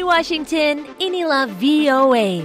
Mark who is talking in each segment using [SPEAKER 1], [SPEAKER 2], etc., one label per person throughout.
[SPEAKER 1] Dari Washington, inilah VOA.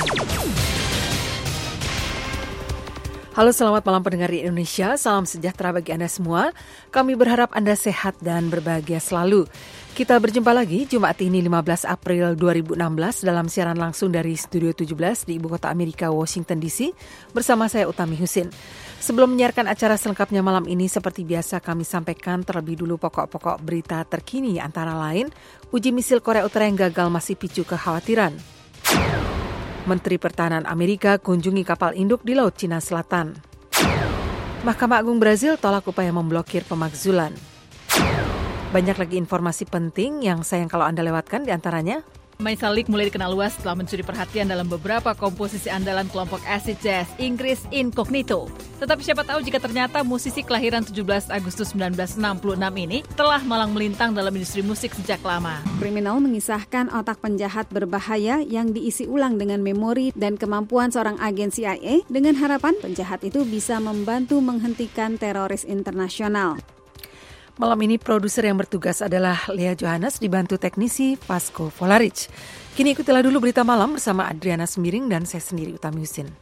[SPEAKER 2] Halo, selamat malam pendengar di Indonesia. Salam sejahtera bagi Anda semua. Kami berharap Anda sehat dan berbahagia selalu. Kita berjumpa lagi Jumat ini 15 April 2016 dalam siaran langsung dari Studio 17 di Ibu Kota Amerika, Washington DC, bersama saya Utami Husin. Sebelum menyiarkan acara selengkapnya malam ini, seperti biasa kami sampaikan terlebih dulu pokok-pokok berita terkini antara lain, uji misil Korea Utara yang gagal masih picu kekhawatiran. Menteri Pertahanan Amerika kunjungi kapal induk di Laut Cina Selatan. Mahkamah Agung Brazil tolak upaya memblokir pemakzulan. Banyak lagi informasi penting yang sayang kalau Anda lewatkan, di antaranya
[SPEAKER 3] Maisa League mulai dikenal luas setelah mencuri perhatian dalam beberapa komposisi andalan kelompok acid jazz Inggris Incognito. Tetapi siapa tahu jika ternyata musisi kelahiran 17 Agustus 1966 ini telah malang melintang dalam industri musik sejak lama.
[SPEAKER 4] Kriminal mengisahkan otak penjahat berbahaya yang diisi ulang dengan memori dan kemampuan seorang agen CIA dengan harapan penjahat itu bisa membantu menghentikan teroris internasional.
[SPEAKER 2] Malam ini produser yang bertugas adalah Lea Johannes, dibantu teknisi Vasco Volaric. Kini ikutilah dulu berita malam bersama Adriana Semiring dan saya sendiri Utami Husin.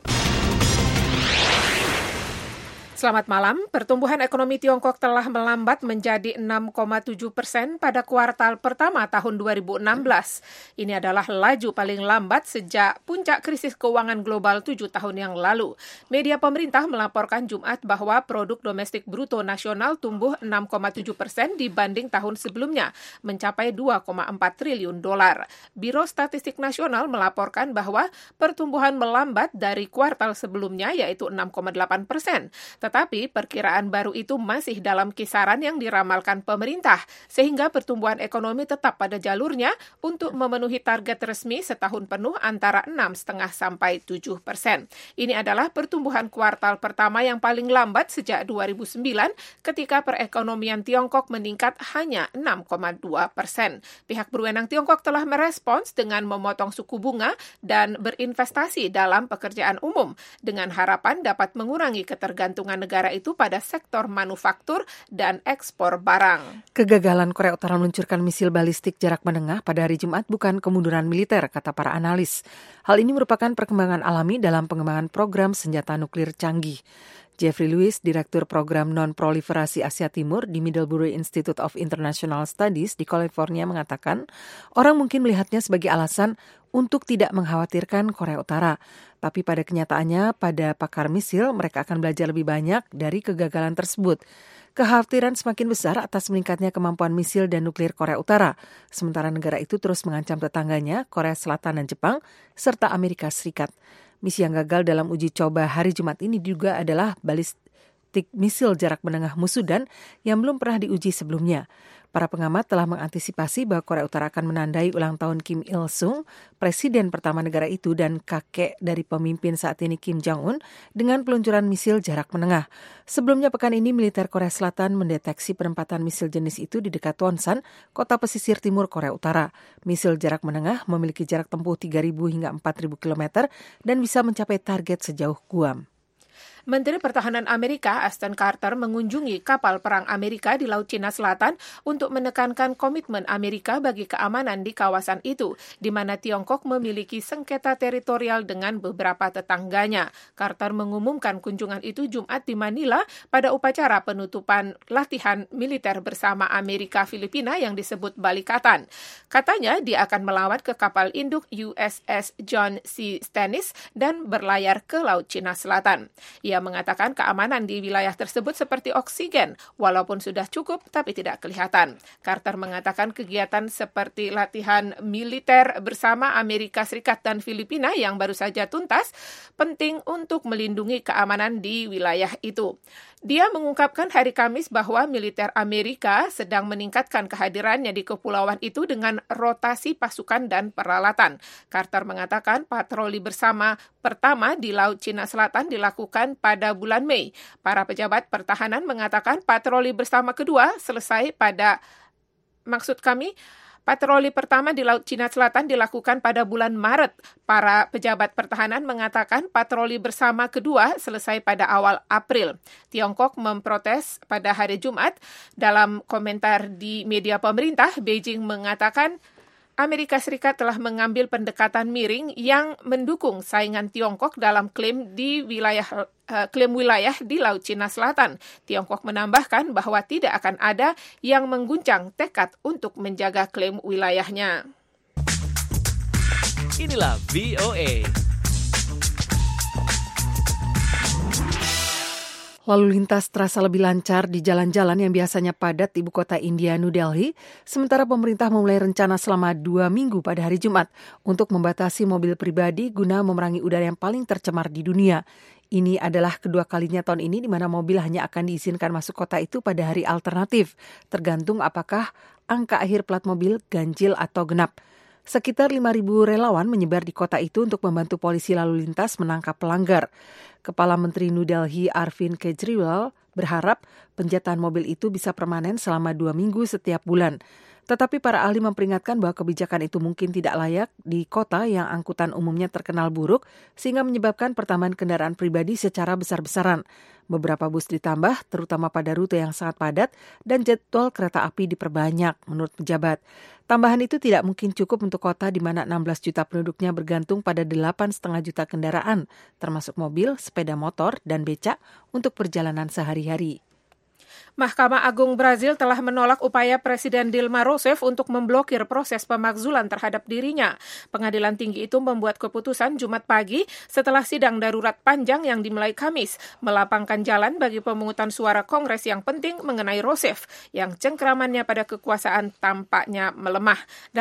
[SPEAKER 2] Selamat malam. Pertumbuhan ekonomi Tiongkok telah melambat menjadi 6,7% pada kuartal pertama tahun 2016. Ini adalah laju paling lambat sejak puncak krisis keuangan global 7 tahun yang lalu. Media pemerintah melaporkan Jumat bahwa produk domestik bruto nasional tumbuh 6,7% dibanding tahun sebelumnya, mencapai 2,4 triliun dolar. Biro Statistik Nasional melaporkan bahwa pertumbuhan melambat dari kuartal sebelumnya, yaitu 6,8%. Tetapi perkiraan baru itu masih dalam kisaran yang diramalkan pemerintah, sehingga pertumbuhan ekonomi tetap pada jalurnya untuk memenuhi target resmi setahun penuh antara 6,5 sampai 7%. Ini adalah pertumbuhan kuartal pertama yang paling lambat sejak 2009 ketika perekonomian Tiongkok meningkat hanya 6,2%. Pihak berwenang Tiongkok telah merespons dengan memotong suku bunga dan berinvestasi dalam pekerjaan umum dengan harapan dapat mengurangi ketergantungan negara itu pada sektor manufaktur dan ekspor barang. Kegagalan Korea Utara meluncurkan misil balistik jarak menengah pada hari Jumat bukan kemunduran militer, kata para analis. Hal ini merupakan perkembangan alami dalam pengembangan program senjata nuklir canggih. Jeffrey Lewis, Direktur Program Non-Proliferasi Asia Timur di Middlebury Institute of International Studies di California mengatakan, orang mungkin melihatnya sebagai alasan untuk tidak mengkhawatirkan Korea Utara. Tapi pada kenyataannya, pada pakar misil, mereka akan belajar lebih banyak dari kegagalan tersebut. Kekhawatiran semakin besar atas meningkatnya kemampuan misil dan nuklir Korea Utara. Sementara negara itu terus mengancam tetangganya, Korea Selatan dan Jepang, serta Amerika Serikat. Misi yang gagal dalam uji coba hari Jumat ini juga adalah balistik misil jarak menengah Musudan yang belum pernah diuji sebelumnya. Para pengamat telah mengantisipasi bahwa Korea Utara akan menandai ulang tahun Kim Il-sung, presiden pertama negara itu dan kakek dari pemimpin saat ini Kim Jong-un, dengan peluncuran misil jarak menengah. Sebelumnya pekan ini, militer Korea Selatan mendeteksi penempatan misil jenis itu di dekat Wonsan, kota pesisir timur Korea Utara. Misil jarak menengah memiliki jarak tempuh 3.000 hingga 4.000 km dan bisa mencapai target sejauh Guam.
[SPEAKER 5] Menteri Pertahanan Amerika Ashton Carter mengunjungi kapal perang Amerika di Laut Cina Selatan untuk menekankan komitmen Amerika bagi keamanan di kawasan itu, di mana Tiongkok memiliki sengketa teritorial dengan beberapa tetangganya. Carter mengumumkan kunjungan itu Jumat di Manila pada upacara penutupan latihan militer bersama Amerika Filipina yang disebut Balikatan. Katanya dia akan melawat ke kapal induk USS John C. Stennis dan berlayar ke Laut Cina Selatan. Ia mengatakan keamanan di wilayah tersebut seperti oksigen, walaupun sudah cukup tapi tidak kelihatan. Carter mengatakan kegiatan seperti latihan militer bersama Amerika Serikat dan Filipina yang baru saja tuntas penting untuk melindungi keamanan di wilayah itu. Dia mengungkapkan hari Kamis bahwa militer Amerika sedang meningkatkan kehadirannya di kepulauan itu dengan rotasi pasukan dan peralatan. Carter mengatakan patroli bersama pertama di Laut Cina Selatan dilakukan pada bulan Mei. Para pejabat pertahanan mengatakan patroli bersama kedua selesai pada, patroli pertama di Laut Cina Selatan dilakukan pada bulan Maret. Para pejabat pertahanan mengatakan patroli bersama kedua selesai pada awal April. Tiongkok memprotes pada hari Jumat. Dalam komentar di media pemerintah, Beijing mengatakan
[SPEAKER 2] Amerika Serikat telah mengambil pendekatan miring yang mendukung saingan Tiongkok dalam klaim wilayah di Laut Cina Selatan. Tiongkok menambahkan bahwa tidak akan ada yang mengguncang tekad untuk menjaga klaim wilayahnya.
[SPEAKER 1] Inilah VOA.
[SPEAKER 5] Lalu lintas terasa lebih lancar di jalan-jalan yang biasanya padat di ibu kota India, New Delhi, sementara pemerintah memulai rencana selama 2 minggu pada hari Jumat untuk membatasi mobil pribadi guna memerangi udara yang paling tercemar di dunia. Ini adalah kedua kalinya tahun ini di mana mobil hanya akan diizinkan masuk kota itu pada hari alternatif, tergantung apakah angka akhir plat mobil ganjil atau genap. Sekitar 5.000 relawan menyebar di kota itu untuk membantu polisi lalu lintas menangkap pelanggar. Kepala Menteri New Delhi Arvind Kejriwal berharap penjataan mobil itu bisa permanen selama 2 minggu setiap bulan. Tetapi para ahli memperingatkan bahwa kebijakan itu mungkin tidak layak di kota yang angkutan umumnya terkenal buruk sehingga menyebabkan pertambahan kendaraan pribadi secara besar-besaran. Beberapa bus ditambah, terutama pada rute yang sangat padat, dan jadwal kereta api diperbanyak, menurut pejabat. Tambahan itu tidak mungkin cukup untuk kota di mana 16 juta penduduknya bergantung pada 8,5 juta kendaraan, termasuk mobil, sepeda motor, dan becak untuk perjalanan sehari-hari.
[SPEAKER 2] Mahkamah Agung Brazil telah menolak upaya Presiden Dilma Rousseff untuk memblokir proses pemakzulan terhadap dirinya. Pengadilan tinggi itu membuat keputusan Jumat pagi setelah sidang darurat panjang yang dimulai Kamis, melapangkan jalan bagi pemungutan suara Kongres yang penting mengenai Rousseff, yang cengkramannya pada kekuasaan tampaknya melemah.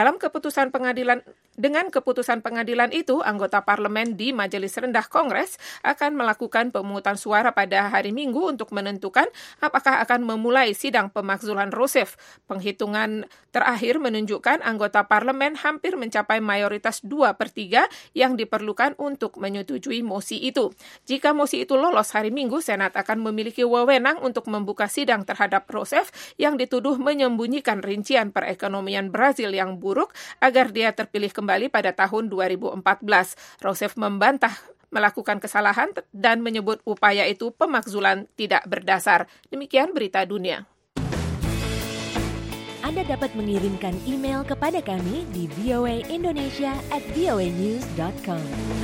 [SPEAKER 2] Dengan keputusan pengadilan itu, anggota parlemen di Majelis Rendah Kongres akan melakukan pemungutan suara pada hari Minggu untuk menentukan apakah akan memulai sidang pemakzulan Rousseff. Penghitungan terakhir menunjukkan anggota parlemen hampir mencapai mayoritas 2/3 yang diperlukan untuk menyetujui mosi itu. Jika mosi itu lolos hari Minggu, Senat akan memiliki wewenang untuk membuka sidang terhadap Rousseff yang dituduh menyembunyikan rincian perekonomian Brazil yang buruk agar dia terpilih kembali pada tahun 2014. Rousseff membantah melakukan kesalahan dan menyebut upaya itu pemakzulan tidak berdasar. Demikian berita dunia.
[SPEAKER 1] Anda dapat mengirimkan email kepada kami di voaindonesia@voanews.com.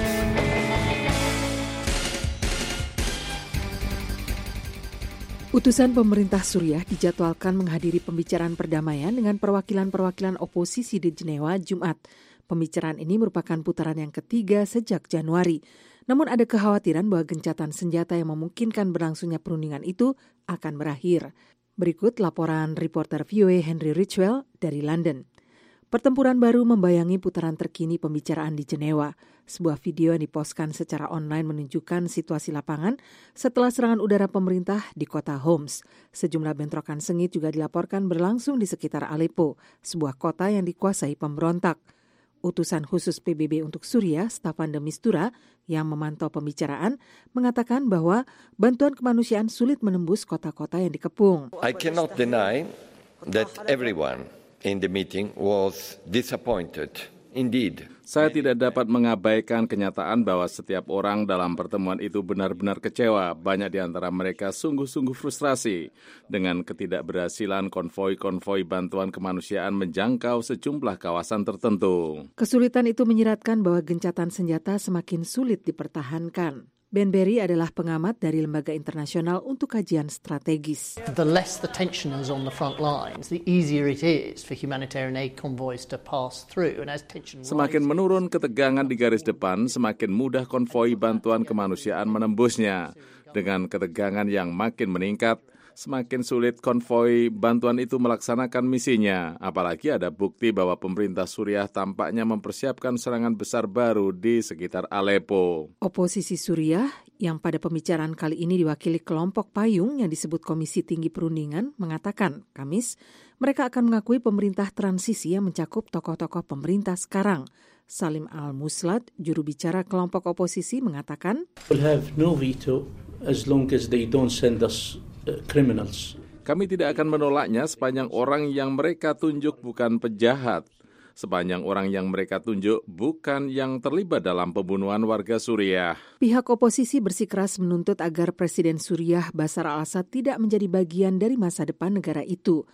[SPEAKER 5] Utusan pemerintah Suriah dijadwalkan menghadiri pembicaraan perdamaian dengan perwakilan-perwakilan oposisi di Jenewa Jumat. Pembicaraan ini merupakan putaran yang ketiga sejak Januari. Namun ada kekhawatiran bahwa gencatan senjata yang memungkinkan berlangsungnya perundingan itu akan berakhir. Berikut laporan reporter VOA Henry Ridgwell dari London. Pertempuran baru membayangi putaran terkini pembicaraan di Jenewa. Sebuah video yang dipostkan secara online menunjukkan situasi lapangan setelah serangan udara pemerintah di kota Homs. Sejumlah bentrokan sengit juga dilaporkan berlangsung di sekitar Aleppo, sebuah kota yang dikuasai pemberontak. Utusan khusus PBB untuk Suriah, Staffan de Mistura, yang memantau pembicaraan, mengatakan bahwa bantuan kemanusiaan sulit menembus kota-kota yang dikepung.
[SPEAKER 6] I cannot deny that everyone in the meeting was disappointed. Indeed.
[SPEAKER 7] Saya tidak dapat mengabaikan kenyataan bahwa setiap orang dalam pertemuan itu benar-benar kecewa. Banyak di antara mereka sungguh-sungguh frustrasi dengan ketidakberhasilan konvoi-konvoi bantuan kemanusiaan menjangkau sejumlah kawasan tertentu.
[SPEAKER 5] Kesulitan itu menyiratkan bahwa gencatan senjata semakin sulit dipertahankan. Ben Berry adalah pengamat dari Lembaga Internasional untuk Kajian Strategis.
[SPEAKER 8] The less the tension is on the front lines, the easier it is for humanitarian aid convoys to pass through. And as tension
[SPEAKER 7] semakin menurun ketegangan di garis depan, semakin mudah konvoi bantuan kemanusiaan menembusnya. Dengan ketegangan yang makin meningkat, semakin sulit konvoi bantuan itu melaksanakan misinya. Apalagi ada bukti bahwa pemerintah Suriah tampaknya mempersiapkan serangan besar baru di sekitar Aleppo.
[SPEAKER 5] Oposisi Suriah yang pada pembicaraan kali ini diwakili kelompok payung yang disebut Komisi Tinggi Perundingan mengatakan, Kamis, mereka akan mengakui pemerintah transisi yang mencakup tokoh-tokoh pemerintah sekarang. Salim Al-Muslad, juru bicara kelompok oposisi, mengatakan,
[SPEAKER 9] We'll have no veto as long as they don't send us criminals.
[SPEAKER 7] Kami tidak akan menolaknya sepanjang orang yang mereka tunjuk bukan penjahat. Sepanjang orang yang mereka tunjuk bukan yang terlibat dalam pembunuhan warga Suriah.
[SPEAKER 5] Pihak oposisi bersikeras menuntut agar Presiden Suriah Bashar al-Assad tidak menjadi bagian dari masa depan negara itu.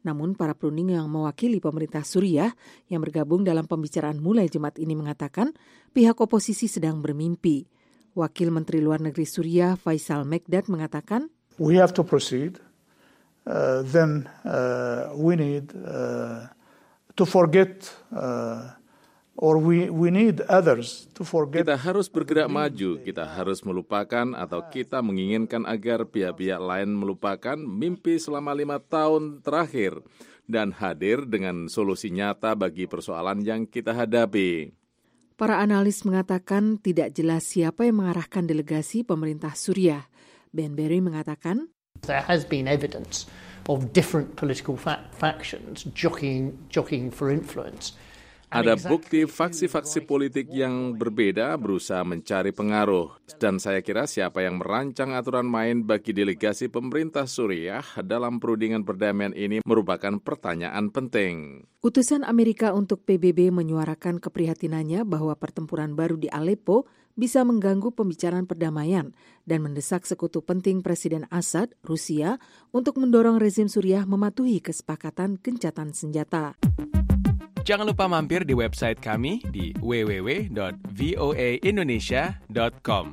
[SPEAKER 5] Namun para perunding yang mewakili pemerintah Suriah yang bergabung dalam pembicaraan mulai Jumat ini mengatakan pihak oposisi sedang bermimpi. Wakil Menteri Luar Negeri Suriah Faisal Mekdad mengatakan,
[SPEAKER 10] "We have to proceed. Then we need to forget or we need others to forget."
[SPEAKER 7] Kita harus bergerak maju, kita harus melupakan atau kita menginginkan agar pihak-pihak lain melupakan mimpi selama 5 tahun terakhir dan hadir dengan solusi nyata bagi persoalan yang kita hadapi.
[SPEAKER 5] Para analis mengatakan tidak jelas siapa yang mengarahkan delegasi pemerintah Suriah. Ben Berry mengatakan,
[SPEAKER 8] there has been evidence of different political factions jockeying for influence.
[SPEAKER 7] Ada bukti faksi-faksi politik yang berbeda berusaha mencari pengaruh. Dan saya kira siapa yang merancang aturan main bagi delegasi pemerintah Suriah dalam perundingan perdamaian ini merupakan pertanyaan penting.
[SPEAKER 5] Utusan Amerika untuk PBB menyuarakan keprihatinannya bahwa pertempuran baru di Aleppo bisa mengganggu pembicaraan perdamaian dan mendesak sekutu penting Presiden Assad, Rusia, untuk mendorong rezim Suriah mematuhi kesepakatan gencatan senjata.
[SPEAKER 1] Jangan lupa mampir di website kami di www.voaindonesia.com.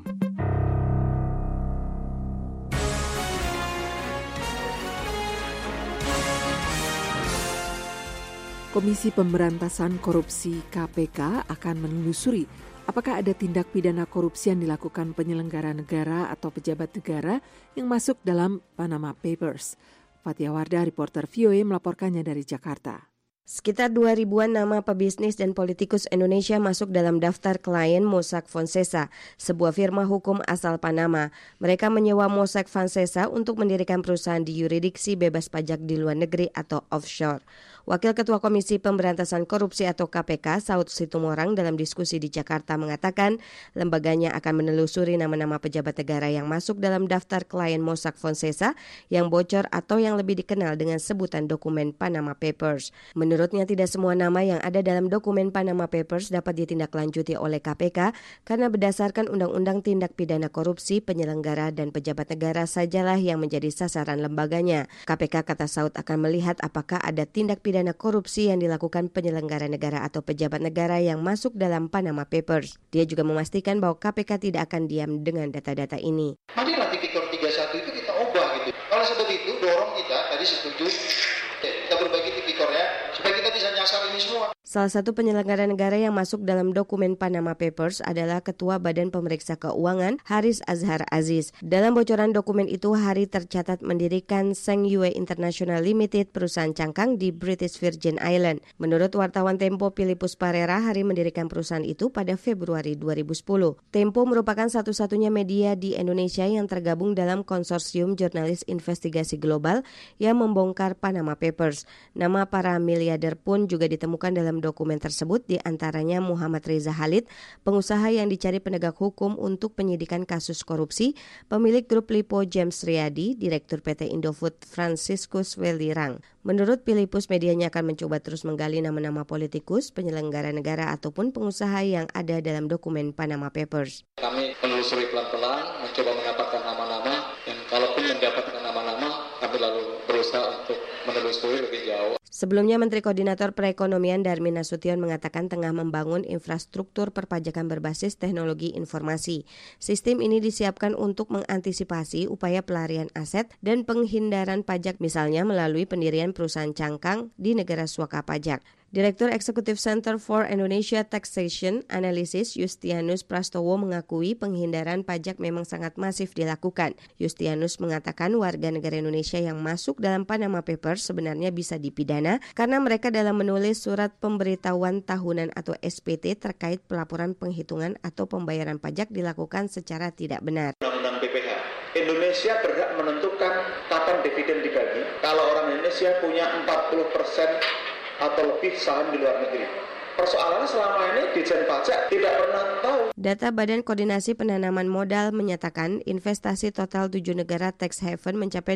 [SPEAKER 5] Komisi Pemberantasan Korupsi KPK akan menelusuri apakah ada tindak pidana korupsi yang dilakukan penyelenggara negara atau pejabat negara yang masuk dalam Panama Papers. Fatia Wardah, reporter VOA, melaporkannya dari Jakarta.
[SPEAKER 11] Sekitar 2.000-an nama pebisnis dan politikus Indonesia masuk dalam daftar klien Mossack Fonseca, sebuah firma hukum asal Panama. Mereka menyewa Mossack Fonseca untuk mendirikan perusahaan di yurisdiksi bebas pajak di luar negeri atau offshore. Wakil Ketua Komisi Pemberantasan Korupsi atau KPK, Saud Situmorang, dalam diskusi di Jakarta mengatakan lembaganya akan menelusuri nama-nama pejabat negara yang masuk dalam daftar klien Mossack Fonseca yang bocor atau yang lebih dikenal dengan sebutan dokumen Panama Papers. Menurutnya tidak semua nama yang ada dalam dokumen Panama Papers dapat ditindaklanjuti oleh KPK karena berdasarkan Undang-Undang Tindak Pidana Korupsi, penyelenggara dan pejabat negara sajalah yang menjadi sasaran lembaganya. KPK, kata Saud, akan melihat apakah ada tindak pidana korupsi yang dilakukan penyelenggara negara atau pejabat negara yang masuk dalam Panama Papers. Dia juga memastikan bahwa KPK tidak akan diam dengan data-data ini.
[SPEAKER 12] Marilah tipikor 31 itu kita ubah gitu. Kalau seperti itu dorong kita, tadi setuju, kita perbaiki tipikornya supaya kita bisa nyasar ini semua.
[SPEAKER 11] Salah satu penyelenggara negara yang masuk dalam dokumen Panama Papers adalah Ketua Badan Pemeriksa Keuangan Haris Azhar Aziz. Dalam bocoran dokumen itu, Hari tercatat mendirikan Seng Yue International Limited, perusahaan cangkang di British Virgin Island. Menurut wartawan Tempo Philippus Parera, Hari mendirikan perusahaan itu pada Februari 2010. Tempo merupakan satu-satunya media di Indonesia yang tergabung dalam konsorsium jurnalis investigasi global yang membongkar Panama Papers. Nama para miliarder pun juga ditemukan dalam dokumen tersebut, di antaranya Muhammad Reza Khalid, pengusaha yang dicari penegak hukum untuk penyidikan kasus korupsi, pemilik grup Lipo James Riyadi, Direktur PT Indofood Franciscus Welirang. Menurut Philippus, medianya akan mencoba terus menggali nama-nama politikus, penyelenggara negara ataupun pengusaha yang ada dalam dokumen Panama Papers.
[SPEAKER 12] Kami menelusuri pelan-pelan, mencoba mendapatkan nama-nama, dan kalaupun mendapatkan nama-nama, kami lalu berusaha untuk menelusuri lebih jauh.
[SPEAKER 11] Sebelumnya, Menteri Koordinator Perekonomian Darmin Nasution mengatakan tengah membangun infrastruktur perpajakan berbasis teknologi informasi. Sistem ini disiapkan untuk mengantisipasi upaya pelarian aset dan penghindaran pajak, misalnya melalui pendirian perusahaan cangkang di negara suaka pajak. Direktur Eksekutif Center for Indonesia Taxation Analysis Yustianus Prastowo mengakui penghindaran pajak memang sangat masif dilakukan. Yustianus mengatakan warga negara Indonesia yang masuk dalam Panama Papers sebenarnya bisa dipidana karena mereka dalam menulis surat pemberitahuan tahunan atau SPT terkait pelaporan penghitungan atau pembayaran pajak dilakukan secara tidak benar.
[SPEAKER 12] Undang-undang BPH, Indonesia berhak menentukan kapan dividen dibagi. Kalau orang Indonesia punya 40% atau lebih saham di luar negeri. Persoalannya selama ini Ditjen Pajak tidak pernah tahu.
[SPEAKER 11] Data Badan Koordinasi Penanaman Modal menyatakan investasi total 7 negara tax haven mencapai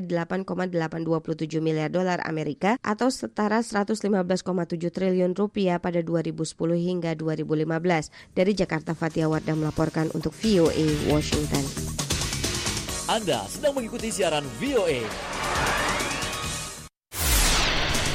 [SPEAKER 11] 8,827 miliar dolar Amerika atau setara 115,7 triliun rupiah pada 2010 hingga 2015. Dari Jakarta, Fatia Wardah melaporkan untuk VOA Washington.
[SPEAKER 1] Anda sedang mengikuti siaran VOA.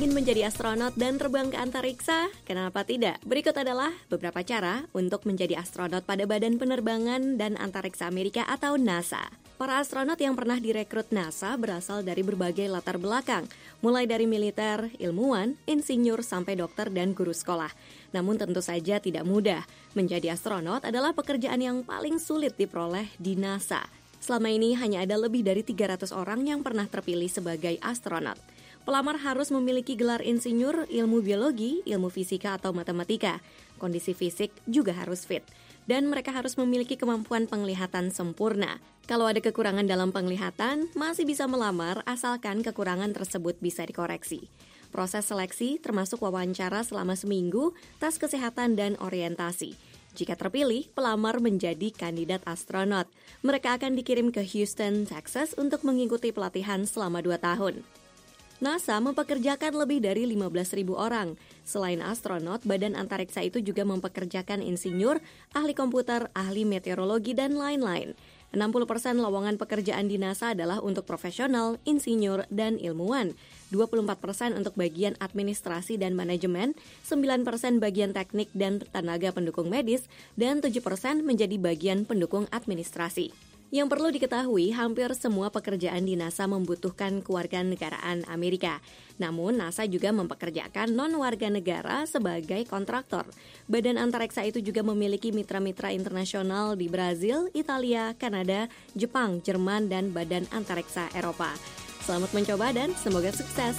[SPEAKER 13] Ingin menjadi astronot dan terbang ke antariksa? Kenapa tidak? Berikut adalah beberapa cara untuk menjadi astronot pada Badan Penerbangan dan Antariksa Amerika atau NASA. Para astronot yang pernah direkrut NASA berasal dari berbagai latar belakang, mulai dari militer, ilmuwan, insinyur, sampai dokter dan guru sekolah. Namun tentu saja tidak mudah. Menjadi astronot adalah pekerjaan yang paling sulit diperoleh di NASA. Selama ini hanya ada lebih dari 300 orang yang pernah terpilih sebagai astronot. Pelamar harus memiliki gelar insinyur, ilmu biologi, ilmu fisika atau matematika. Kondisi fisik juga harus fit. Dan mereka harus memiliki kemampuan penglihatan sempurna. Kalau ada kekurangan dalam penglihatan, masih bisa melamar asalkan kekurangan tersebut bisa dikoreksi. Proses seleksi termasuk wawancara selama seminggu, tes kesehatan dan orientasi. Jika terpilih, pelamar menjadi kandidat astronot. Mereka akan dikirim ke Houston, Texas untuk mengikuti pelatihan selama 2 tahun. NASA mempekerjakan lebih dari 15.000 orang. Selain astronot, Badan Antariksa itu juga mempekerjakan insinyur, ahli komputer, ahli meteorologi, dan lain-lain. 60% lowongan pekerjaan di NASA adalah untuk profesional, insinyur, dan ilmuwan. 24% untuk bagian administrasi dan manajemen, 9% bagian teknik dan tenaga pendukung medis, dan 7% menjadi bagian pendukung administrasi. Yang perlu diketahui, hampir semua pekerjaan di NASA membutuhkan kewarganegaraan Amerika. Namun, NASA juga mempekerjakan non-warga negara sebagai kontraktor. Badan Antariksa itu juga memiliki mitra-mitra internasional di Brazil, Italia, Kanada, Jepang, Jerman, dan Badan Antariksa Eropa. Selamat mencoba dan semoga sukses!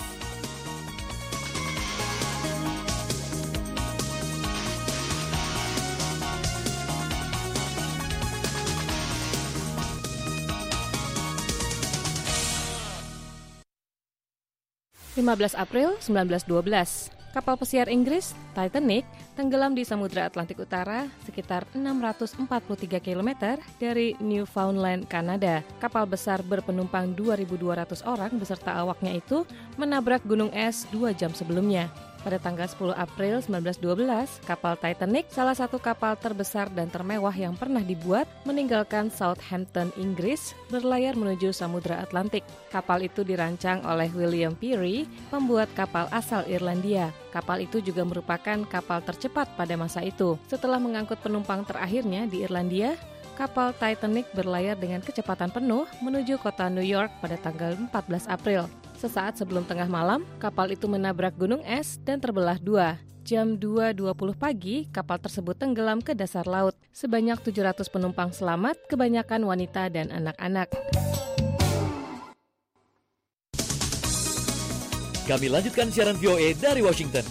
[SPEAKER 5] April 1912, kapal pesiar Inggris, Titanic, tenggelam di Samudra Atlantik Utara sekitar 643 km dari Newfoundland, Kanada. Kapal besar berpenumpang 2.200 orang beserta awaknya itu menabrak gunung es 2 jam sebelumnya. Pada tanggal 10 April 1912, kapal Titanic, salah satu kapal terbesar dan termewah yang pernah dibuat, meninggalkan Southampton, Inggris, berlayar menuju Samudra Atlantik. Kapal itu dirancang oleh William Peary, pembuat kapal asal Irlandia. Kapal itu juga merupakan kapal tercepat pada masa itu. Setelah mengangkut penumpang terakhirnya di Irlandia, kapal Titanic berlayar dengan kecepatan penuh menuju kota New York pada tanggal 14 April. Sesaat sebelum tengah malam, kapal itu menabrak gunung es dan terbelah 2. Jam 2.20 pagi, kapal tersebut tenggelam ke dasar laut. Sebanyak 700 penumpang selamat, kebanyakan wanita dan anak-anak.
[SPEAKER 14] Kami lanjutkan siaran VOA dari Washington.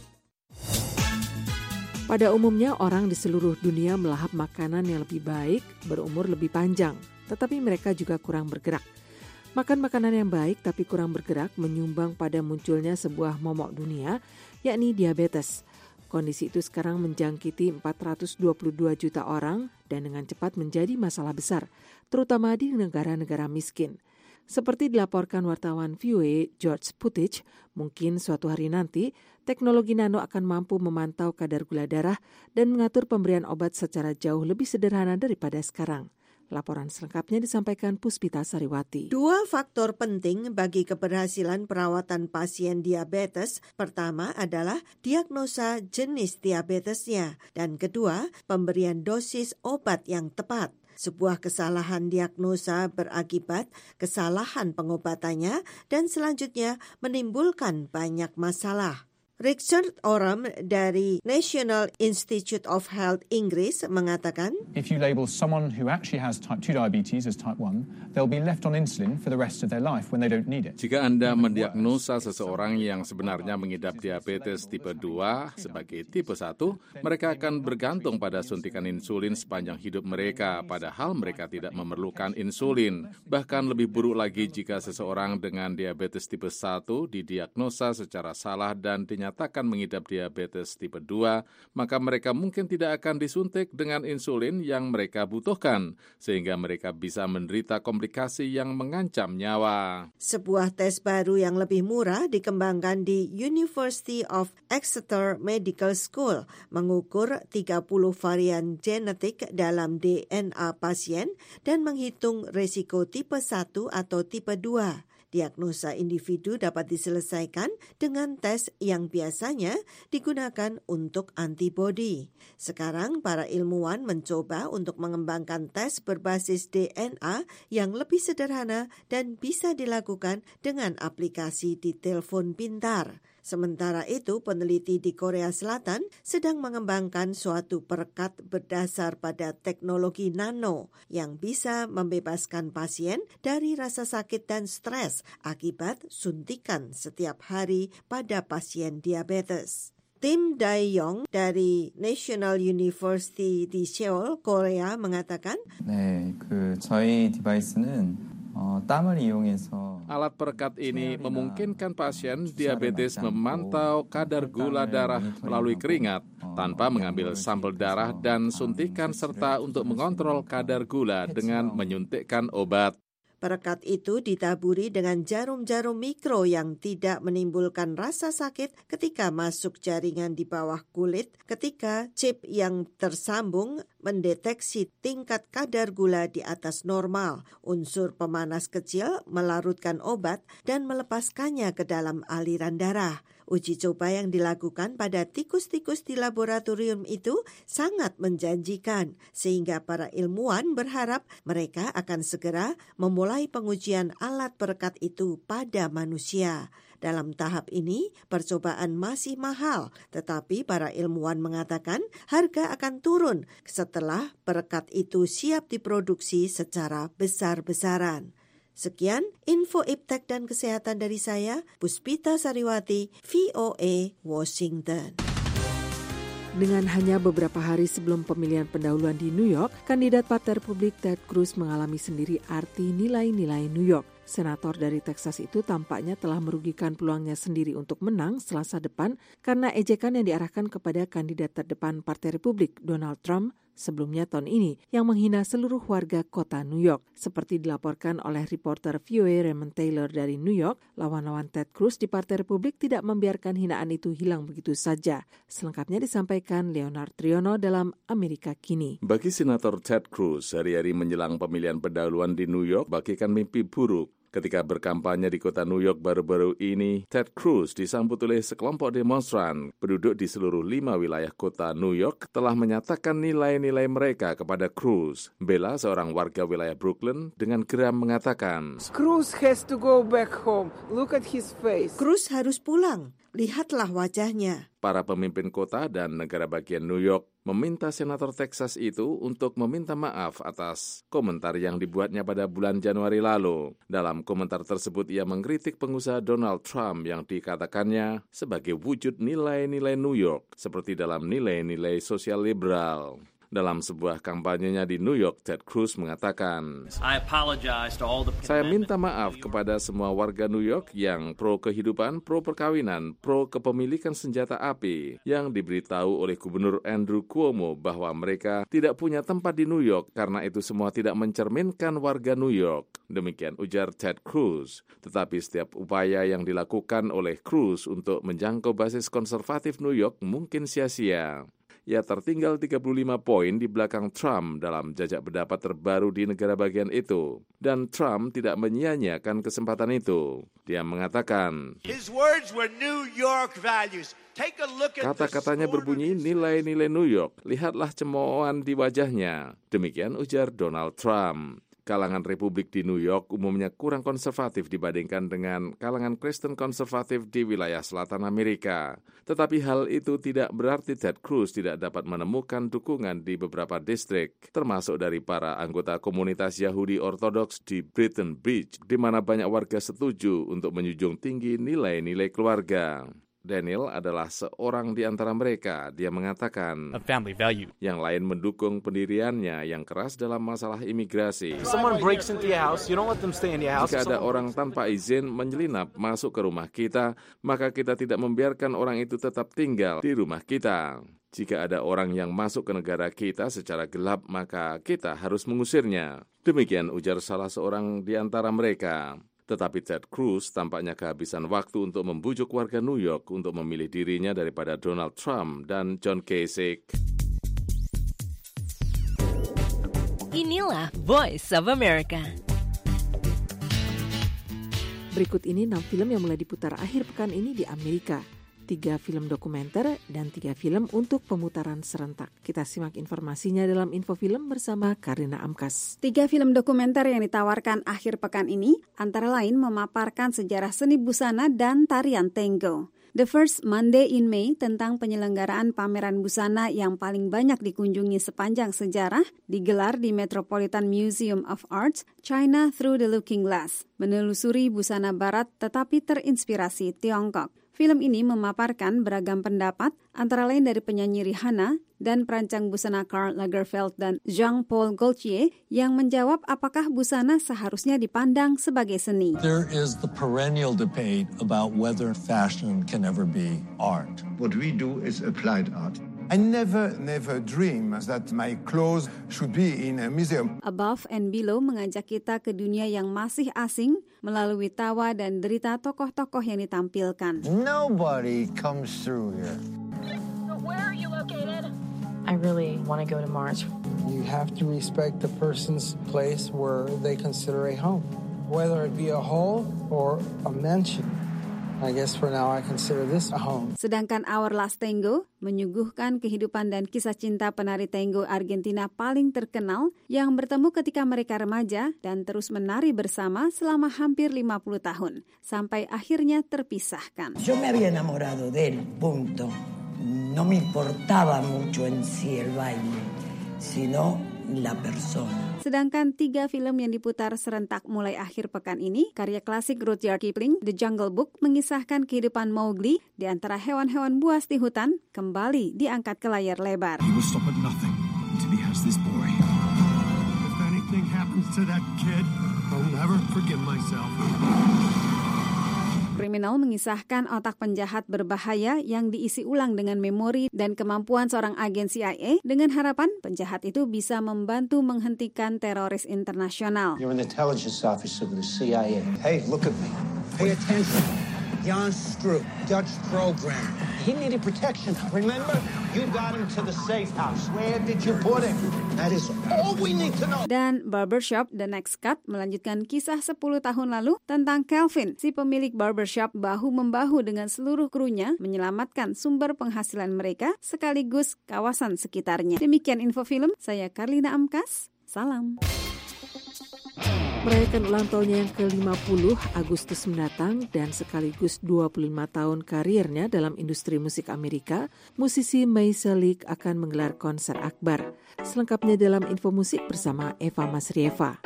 [SPEAKER 15] Pada umumnya, orang di seluruh dunia melahap makanan yang lebih baik, berumur lebih panjang, tetapi mereka juga kurang bergerak. Makan makanan yang baik tapi kurang bergerak menyumbang pada munculnya sebuah momok dunia, yakni diabetes. Kondisi itu sekarang menjangkiti 422 juta orang dan dengan cepat menjadi masalah besar, terutama di negara-negara miskin. Seperti dilaporkan wartawan VOA George Puttich, mungkin suatu hari nanti teknologi nano akan mampu memantau kadar gula darah dan mengatur pemberian obat secara jauh lebih sederhana daripada sekarang. Laporan selengkapnya disampaikan Puspita Sariwati.
[SPEAKER 16] 2 faktor penting bagi keberhasilan perawatan pasien diabetes. Pertama adalah diagnosa jenis diabetesnya. Dan kedua, pemberian dosis obat yang tepat. Sebuah kesalahan diagnosa berakibat kesalahan pengobatannya dan selanjutnya menimbulkan banyak masalah. Richard Oram dari National Institute of Health Inggris mengatakan,
[SPEAKER 17] If you label someone who actually has type 2 diabetes as type 1, they'll be left on insulin for the rest of their life when they don't need it.
[SPEAKER 7] Jika Anda mendiagnosa seseorang yang sebenarnya mengidap diabetes tipe 2 sebagai tipe 1, mereka akan bergantung pada suntikan insulin sepanjang hidup mereka, padahal mereka tidak memerlukan insulin. Bahkan lebih buruk lagi jika seseorang dengan diabetes tipe 1 didiagnosa secara salah dan dinyatakan mengidap diabetes tipe 2, maka mereka mungkin tidak akan disuntik dengan insulin yang mereka butuhkan, sehingga mereka bisa menderita komplikasi yang mengancam nyawa.
[SPEAKER 16] Sebuah tes baru yang lebih murah dikembangkan di University of Exeter Medical School, mengukur 30 varian genetik dalam DNA pasien dan menghitung risiko tipe 1 atau tipe 2. Diagnosa individu dapat diselesaikan dengan tes yang biasanya digunakan untuk antibodi. Sekarang para ilmuwan mencoba untuk mengembangkan tes berbasis DNA yang lebih sederhana dan bisa dilakukan dengan aplikasi di telepon pintar. Sementara itu, peneliti di Korea Selatan sedang mengembangkan suatu perekat berdasar pada teknologi nano yang bisa membebaskan pasien dari rasa sakit dan stres akibat suntikan setiap hari pada pasien diabetes. Tim Dae-yong dari National University di Seoul, Korea mengatakan,
[SPEAKER 18] 저희 디바이스는 땀을 이용해서
[SPEAKER 7] alat perekat ini memungkinkan pasien diabetes memantau kadar gula darah melalui keringat tanpa mengambil sampel darah dan suntikan serta untuk mengontrol kadar gula dengan menyuntikkan obat.
[SPEAKER 16] Perekat itu ditaburi dengan jarum-jarum mikro yang tidak menimbulkan rasa sakit ketika masuk jaringan di bawah kulit ketika chip yang tersambung mendeteksi tingkat kadar gula di atas normal. Unsur pemanas kecil melarutkan obat dan melepaskannya ke dalam aliran darah. Uji coba yang dilakukan pada tikus-tikus di laboratorium itu sangat menjanjikan, sehingga para ilmuwan berharap mereka akan segera memulai pengujian alat perekat itu pada manusia. Dalam tahap ini, percobaan masih mahal, tetapi para ilmuwan mengatakan harga akan turun setelah perekat itu siap diproduksi secara besar-besaran. Sekian info iptek dan kesehatan dari saya, Puspita Sariwati, VOA, Washington.
[SPEAKER 15] Dengan hanya beberapa hari sebelum pemilihan pendahuluan di New York, kandidat Partai Republik Ted Cruz mengalami sendiri arti nilai-nilai New York. Senator dari Texas itu tampaknya telah merugikan peluangnya sendiri untuk menang Selasa depan karena ejekan yang diarahkan kepada kandidat terdepan Partai Republik, Donald Trump, sebelumnya tahun ini yang menghina seluruh warga kota New York. Seperti dilaporkan oleh reporter VOA Raymond Taylor dari New York, lawan-lawan Ted Cruz di Partai Republik tidak membiarkan hinaan itu hilang begitu saja. Selengkapnya disampaikan Leonard Triono dalam Amerika Kini.
[SPEAKER 7] Bagi Senator Ted Cruz, hari-hari menjelang pemilihan pendahuluan di New York bagikan mimpi buruk. Ketika berkampanye di kota New York baru-baru ini, Ted Cruz disambut oleh sekelompok demonstran. Penduduk di seluruh 5 wilayah kota New York telah menyatakan nilai-nilai mereka kepada Cruz. Bella, seorang warga wilayah Brooklyn, dengan geram mengatakan,
[SPEAKER 19] Cruz has to go back home. Look at his face.
[SPEAKER 16] Cruz harus pulang. Lihatlah wajahnya.
[SPEAKER 7] Para pemimpin kota dan negara bagian New York meminta Senator Texas itu untuk meminta maaf atas komentar yang dibuatnya pada bulan Januari lalu. Dalam komentar tersebut, ia mengkritik pengusaha Donald Trump yang dikatakannya sebagai wujud nilai-nilai New York, seperti dalam nilai-nilai sosial liberal. Dalam sebuah kampanyenya di New York, Ted Cruz mengatakan, saya minta maaf kepada semua warga New York yang pro kehidupan, pro perkawinan, pro kepemilikan senjata api, yang diberitahu oleh Gubernur Andrew Cuomo bahwa mereka tidak punya tempat di New York karena itu semua tidak mencerminkan warga New York. Demikian ujar Ted Cruz. Tetapi setiap upaya yang dilakukan oleh Cruz untuk menjangkau basis konservatif New York mungkin sia-sia. Ia tertinggal 35 poin di belakang Trump dalam jajak pendapat terbaru di negara bagian itu. Dan Trump tidak menyia-nyiakan kesempatan itu. Dia mengatakan, kata-katanya berbunyi nilai-nilai New York. Lihatlah cemoohan di wajahnya. Demikian ujar Donald Trump. Kalangan Republik di New York umumnya kurang konservatif dibandingkan dengan kalangan Kristen konservatif di wilayah selatan Amerika. Tetapi hal itu tidak berarti Ted Cruz tidak dapat menemukan dukungan di beberapa distrik, termasuk dari para anggota komunitas Yahudi Ortodoks di Brighton Beach, di mana banyak warga setuju untuk menjunjung tinggi nilai-nilai keluarga. Daniel adalah seorang di antara mereka. Dia mengatakan, yang lain mendukung pendiriannya yang keras dalam masalah imigrasi. Jika ada orang tanpa izin menyelinap masuk ke rumah kita, maka kita tidak membiarkan orang itu tetap tinggal di rumah kita. Jika ada orang yang masuk ke negara kita secara gelap, maka kita harus mengusirnya. Demikian ujar salah seorang di antara mereka. Tetapi Ted Cruz tampaknya kehabisan waktu untuk membujuk warga New York untuk memilih dirinya daripada Donald Trump dan John Kasich.
[SPEAKER 20] Inilah Voice of America.
[SPEAKER 15] Berikut ini 6 film yang mulai diputar akhir pekan ini di Amerika. 3 film dokumenter dan 3 film untuk pemutaran serentak. Kita simak informasinya dalam Info Film bersama Karina Amkas.
[SPEAKER 4] 3 film dokumenter yang ditawarkan akhir pekan ini antara lain memaparkan sejarah seni busana dan tarian tango. The First Monday in May tentang penyelenggaraan pameran busana yang paling banyak dikunjungi sepanjang sejarah digelar di Metropolitan Museum of Arts, China Through the Looking Glass, menelusuri busana barat tetapi terinspirasi Tiongkok. Film ini memaparkan beragam pendapat antara lain dari penyanyi Rihanna dan perancang busana Karl Lagerfeld dan Jean-Paul Gaultier yang menjawab apakah busana seharusnya dipandang sebagai seni.
[SPEAKER 20] There is the perennial debate about whether fashion can ever be art.
[SPEAKER 21] What we do is applied art. I never dream that my clothes should be in a museum.
[SPEAKER 4] Above and Below mengajak kita ke dunia yang masih asing melalui tawa dan derita tokoh-tokoh yang ditampilkan.
[SPEAKER 21] Nobody comes through here.
[SPEAKER 22] So where are you located? I really want to go to Mars.
[SPEAKER 23] You have to respect the person's place where they consider a home, whether it be a hole or a mansion. I guess for now I consider this a home.
[SPEAKER 4] Sedangkan Our Last Tango menyuguhkan kehidupan dan kisah cinta penari tango Argentina paling terkenal yang bertemu ketika mereka remaja dan terus menari bersama selama hampir 50 tahun sampai akhirnya terpisahkan.
[SPEAKER 24] Yo me había enamorado de él, punto. No me importaba mucho en sí el baile, sino la persona.
[SPEAKER 4] Sedangkan 3 film yang diputar serentak mulai akhir pekan ini, karya klasik Rudyard Kipling, The Jungle Book, mengisahkan kehidupan Mowgli di antara hewan-hewan buas di hutan, kembali diangkat ke layar lebar.
[SPEAKER 21] He will stop at nothing until he has this boy. If anything happens to that kid, I'll never forgive myself.
[SPEAKER 4] Kriminal mengisahkan otak penjahat berbahaya yang diisi ulang dengan memori dan kemampuan seorang agen CIA dengan harapan penjahat itu bisa membantu menghentikan teroris internasional.
[SPEAKER 21] You're an intelligence officer of the CIA. Hey, look at me. Pay attention. Jan Stroop, Dutch program. He needed protection. Remember? You got him to the safe house. Where did you put him? That is all we need to know.
[SPEAKER 4] Dan Barbershop The Next Cut melanjutkan kisah 10 tahun lalu tentang Kelvin, si pemilik barbershop bahu-membahu dengan seluruh krunya menyelamatkan sumber penghasilan mereka sekaligus kawasan sekitarnya. Demikian Info Film, saya Karlina Amkas. Salam.
[SPEAKER 15] Merayakan ulang tahunnya yang ke-50 Agustus mendatang dan sekaligus 25 tahun karirnya dalam industri musik Amerika, musisi Maysa Leak akan menggelar konser akbar. Selengkapnya dalam Info Musik bersama Eva Masrieva.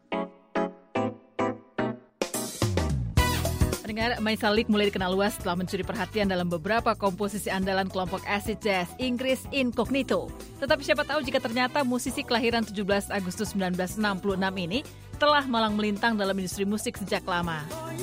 [SPEAKER 3] Pendengar, Maysa Leak mulai dikenal luas setelah mencuri perhatian dalam beberapa komposisi andalan kelompok acid jazz Inggris Incognito. Tetapi siapa tahu jika ternyata musisi kelahiran 17 Agustus 1966 ini telah malang melintang dalam industri musik sejak lama.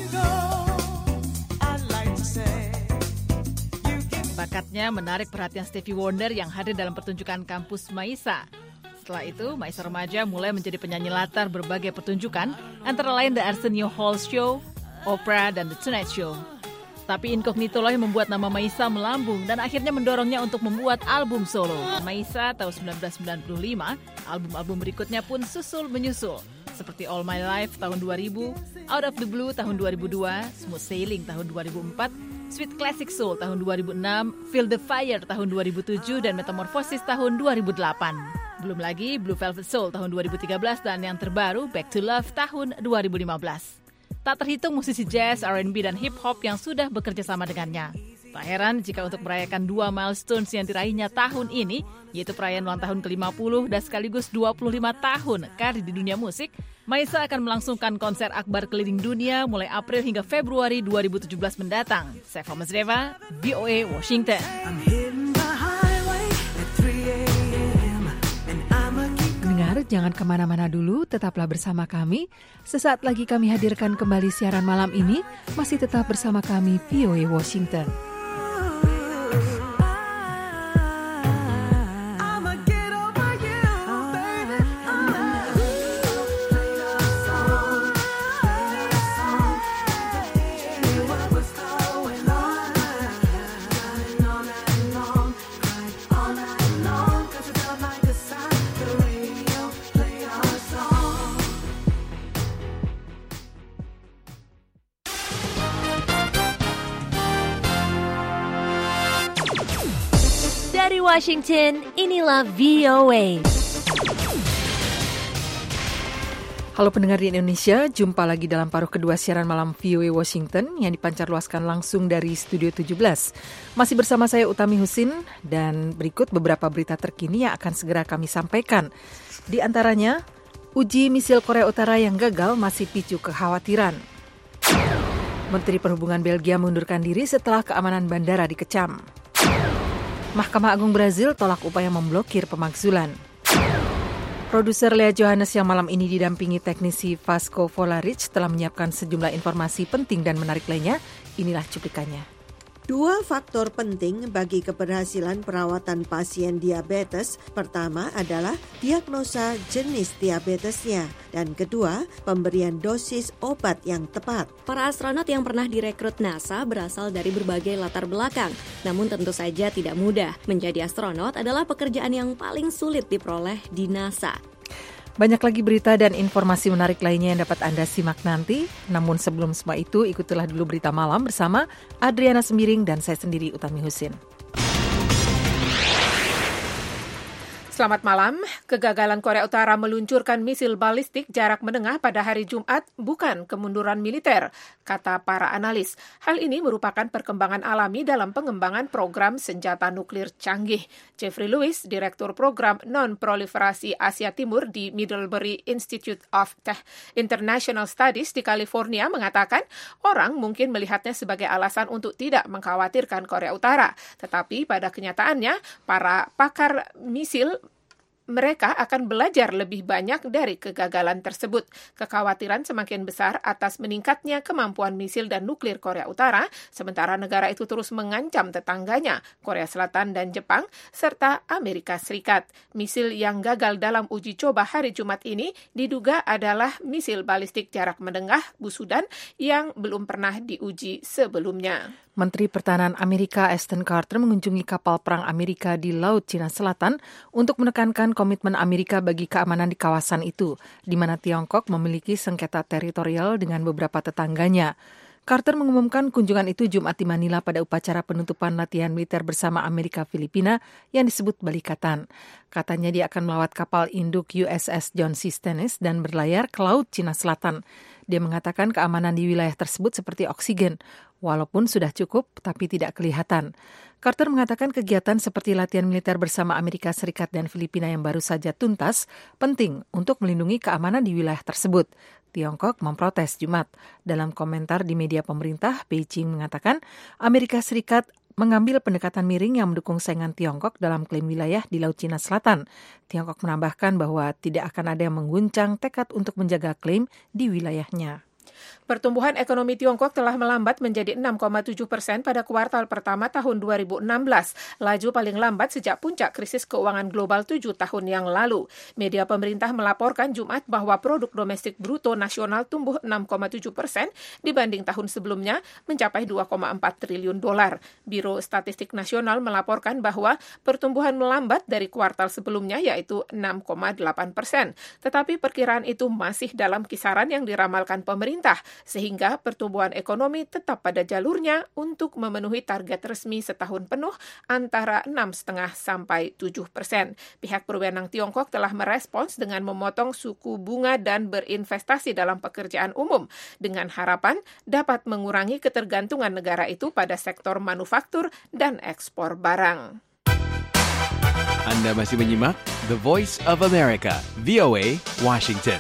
[SPEAKER 3] Bakatnya menarik perhatian Stevie Wonder yang hadir dalam pertunjukan kampus Maysa. Setelah itu, Maysa remaja mulai menjadi penyanyi latar berbagai pertunjukan, antara lain The Arsenio Hall Show, Oprah, dan The Tonight Show. Tapi Incognito lah yang membuat nama Maysa melambung dan akhirnya mendorongnya untuk membuat album solo. Maysa tahun 1995, album-album berikutnya pun susul-menyusul. Seperti All My Life tahun 2000, Out of the Blue tahun 2002, Smooth Sailing tahun 2004, Sweet Classic Soul tahun 2006, Feel the Fire tahun 2007, dan Metamorphosis tahun 2008. Belum lagi Blue Velvet Soul tahun 2013 dan yang terbaru Back to Love tahun 2015. Tak terhitung musisi jazz, R&B, dan hip-hop yang sudah bekerja sama dengannya. Tak heran jika untuk merayakan 2 milestones yang diraihnya tahun ini, yaitu perayaan ulang tahun ke-50 dan sekaligus 25 tahun karir di dunia musik, Maysa akan melangsungkan konser akbar keliling dunia mulai April hingga Februari 2017 mendatang. Saya Eva Masrieva, VOA Washington.
[SPEAKER 5] Pendengar, jangan kemana-mana dulu, tetaplah bersama kami. Sesaat lagi kami hadirkan kembali siaran malam ini, masih tetap bersama kami VOA Washington.
[SPEAKER 2] Washington, inilah VOA.
[SPEAKER 15] Halo pendengar di Indonesia, jumpa lagi dalam paruh kedua siaran malam VOA Washington yang dipancarluaskan langsung dari Studio 17. Masih bersama saya Utami Husin dan berikut beberapa berita terkini yang akan segera kami sampaikan. Di antaranya, uji misil Korea Utara yang gagal masih picu kekhawatiran. Menteri Perhubungan Belgia mengundurkan diri setelah keamanan bandara dikecam. Mahkamah Agung Brazil tolak upaya memblokir pemakzulan. Produser Lea Johannes yang malam ini didampingi teknisi Vasco Volaric telah menyiapkan sejumlah informasi penting dan menarik lainnya. Inilah cuplikannya.
[SPEAKER 16] 2 faktor penting bagi keberhasilan perawatan pasien diabetes. Pertama adalah diagnosa jenis diabetesnya. Dan kedua, pemberian dosis obat yang tepat.
[SPEAKER 13] Para astronot yang pernah direkrut NASA berasal dari berbagai latar belakang. Namun tentu saja tidak mudah. Menjadi astronot adalah pekerjaan yang paling sulit diperoleh di NASA.
[SPEAKER 15] Banyak lagi berita dan informasi menarik lainnya yang dapat Anda simak nanti. Namun sebelum semua itu, ikutilah dulu berita malam bersama Adriana Sembiring dan saya sendiri Utami Husin.
[SPEAKER 5] Selamat malam. Kegagalan Korea Utara meluncurkan misil balistik jarak menengah pada hari Jumat bukan kemunduran militer, kata para analis. Hal ini merupakan perkembangan alami dalam pengembangan program senjata nuklir canggih. Jeffrey Lewis, Direktur Program Non-Proliferasi Asia Timur di Middlebury Institute of International Studies di California, mengatakan orang mungkin melihatnya sebagai alasan untuk tidak mengkhawatirkan Korea Utara. Tetapi pada kenyataannya, para pakar misil mereka akan belajar lebih banyak dari kegagalan tersebut. Kekhawatiran semakin besar atas meningkatnya kemampuan misil dan nuklir Korea Utara, sementara negara itu terus mengancam tetangganya, Korea Selatan dan Jepang, serta Amerika Serikat. Misil yang gagal dalam uji coba hari Jumat ini diduga adalah misil balistik jarak menengah Busudan yang belum pernah diuji sebelumnya.
[SPEAKER 15] Menteri Pertahanan Amerika Ashton Carter mengunjungi kapal perang Amerika di Laut Cina Selatan untuk menekankan komitmen Amerika bagi keamanan di kawasan itu, di mana Tiongkok memiliki sengketa teritorial dengan beberapa tetangganya. Carter mengumumkan kunjungan itu Jumat di Manila pada upacara penutupan latihan militer bersama Amerika-Filipina yang disebut Balikatan. Katanya dia akan melawat kapal induk USS John C. Stennis dan berlayar ke Laut Cina Selatan. Dia mengatakan keamanan di wilayah tersebut seperti oksigen, walaupun sudah cukup tapi tidak kelihatan. Carter mengatakan kegiatan seperti latihan militer bersama Amerika Serikat dan Filipina yang baru saja tuntas penting untuk melindungi keamanan di wilayah tersebut. Tiongkok memprotes Jumat. Dalam komentar di media pemerintah, Beijing mengatakan Amerika Serikat mengambil pendekatan miring yang mendukung saingan Tiongkok dalam klaim wilayah di Laut Cina Selatan. Tiongkok menambahkan bahwa tidak akan ada yang mengguncang tekad untuk menjaga klaim di wilayahnya.
[SPEAKER 5] Pertumbuhan ekonomi Tiongkok telah melambat menjadi 6,7% pada kuartal pertama tahun 2016, laju paling lambat sejak puncak krisis keuangan global 7 tahun yang lalu. Media pemerintah melaporkan Jumat bahwa produk domestik bruto nasional tumbuh 6,7% dibanding tahun sebelumnya, mencapai 2,4 triliun dolar. Biro Statistik Nasional melaporkan bahwa pertumbuhan melambat dari kuartal sebelumnya, yaitu 6,8%. Tetapi perkiraan itu masih dalam kisaran yang diramalkan pemerintah, sehingga pertumbuhan ekonomi tetap pada jalurnya untuk memenuhi target resmi setahun penuh antara 6,5 sampai 7%. Pihak berwenang Tiongkok telah merespons dengan memotong suku bunga dan berinvestasi dalam pekerjaan umum dengan harapan dapat mengurangi ketergantungan negara itu pada sektor manufaktur dan ekspor barang.
[SPEAKER 1] Anda masih menyimak The Voice of America, VOA, Washington.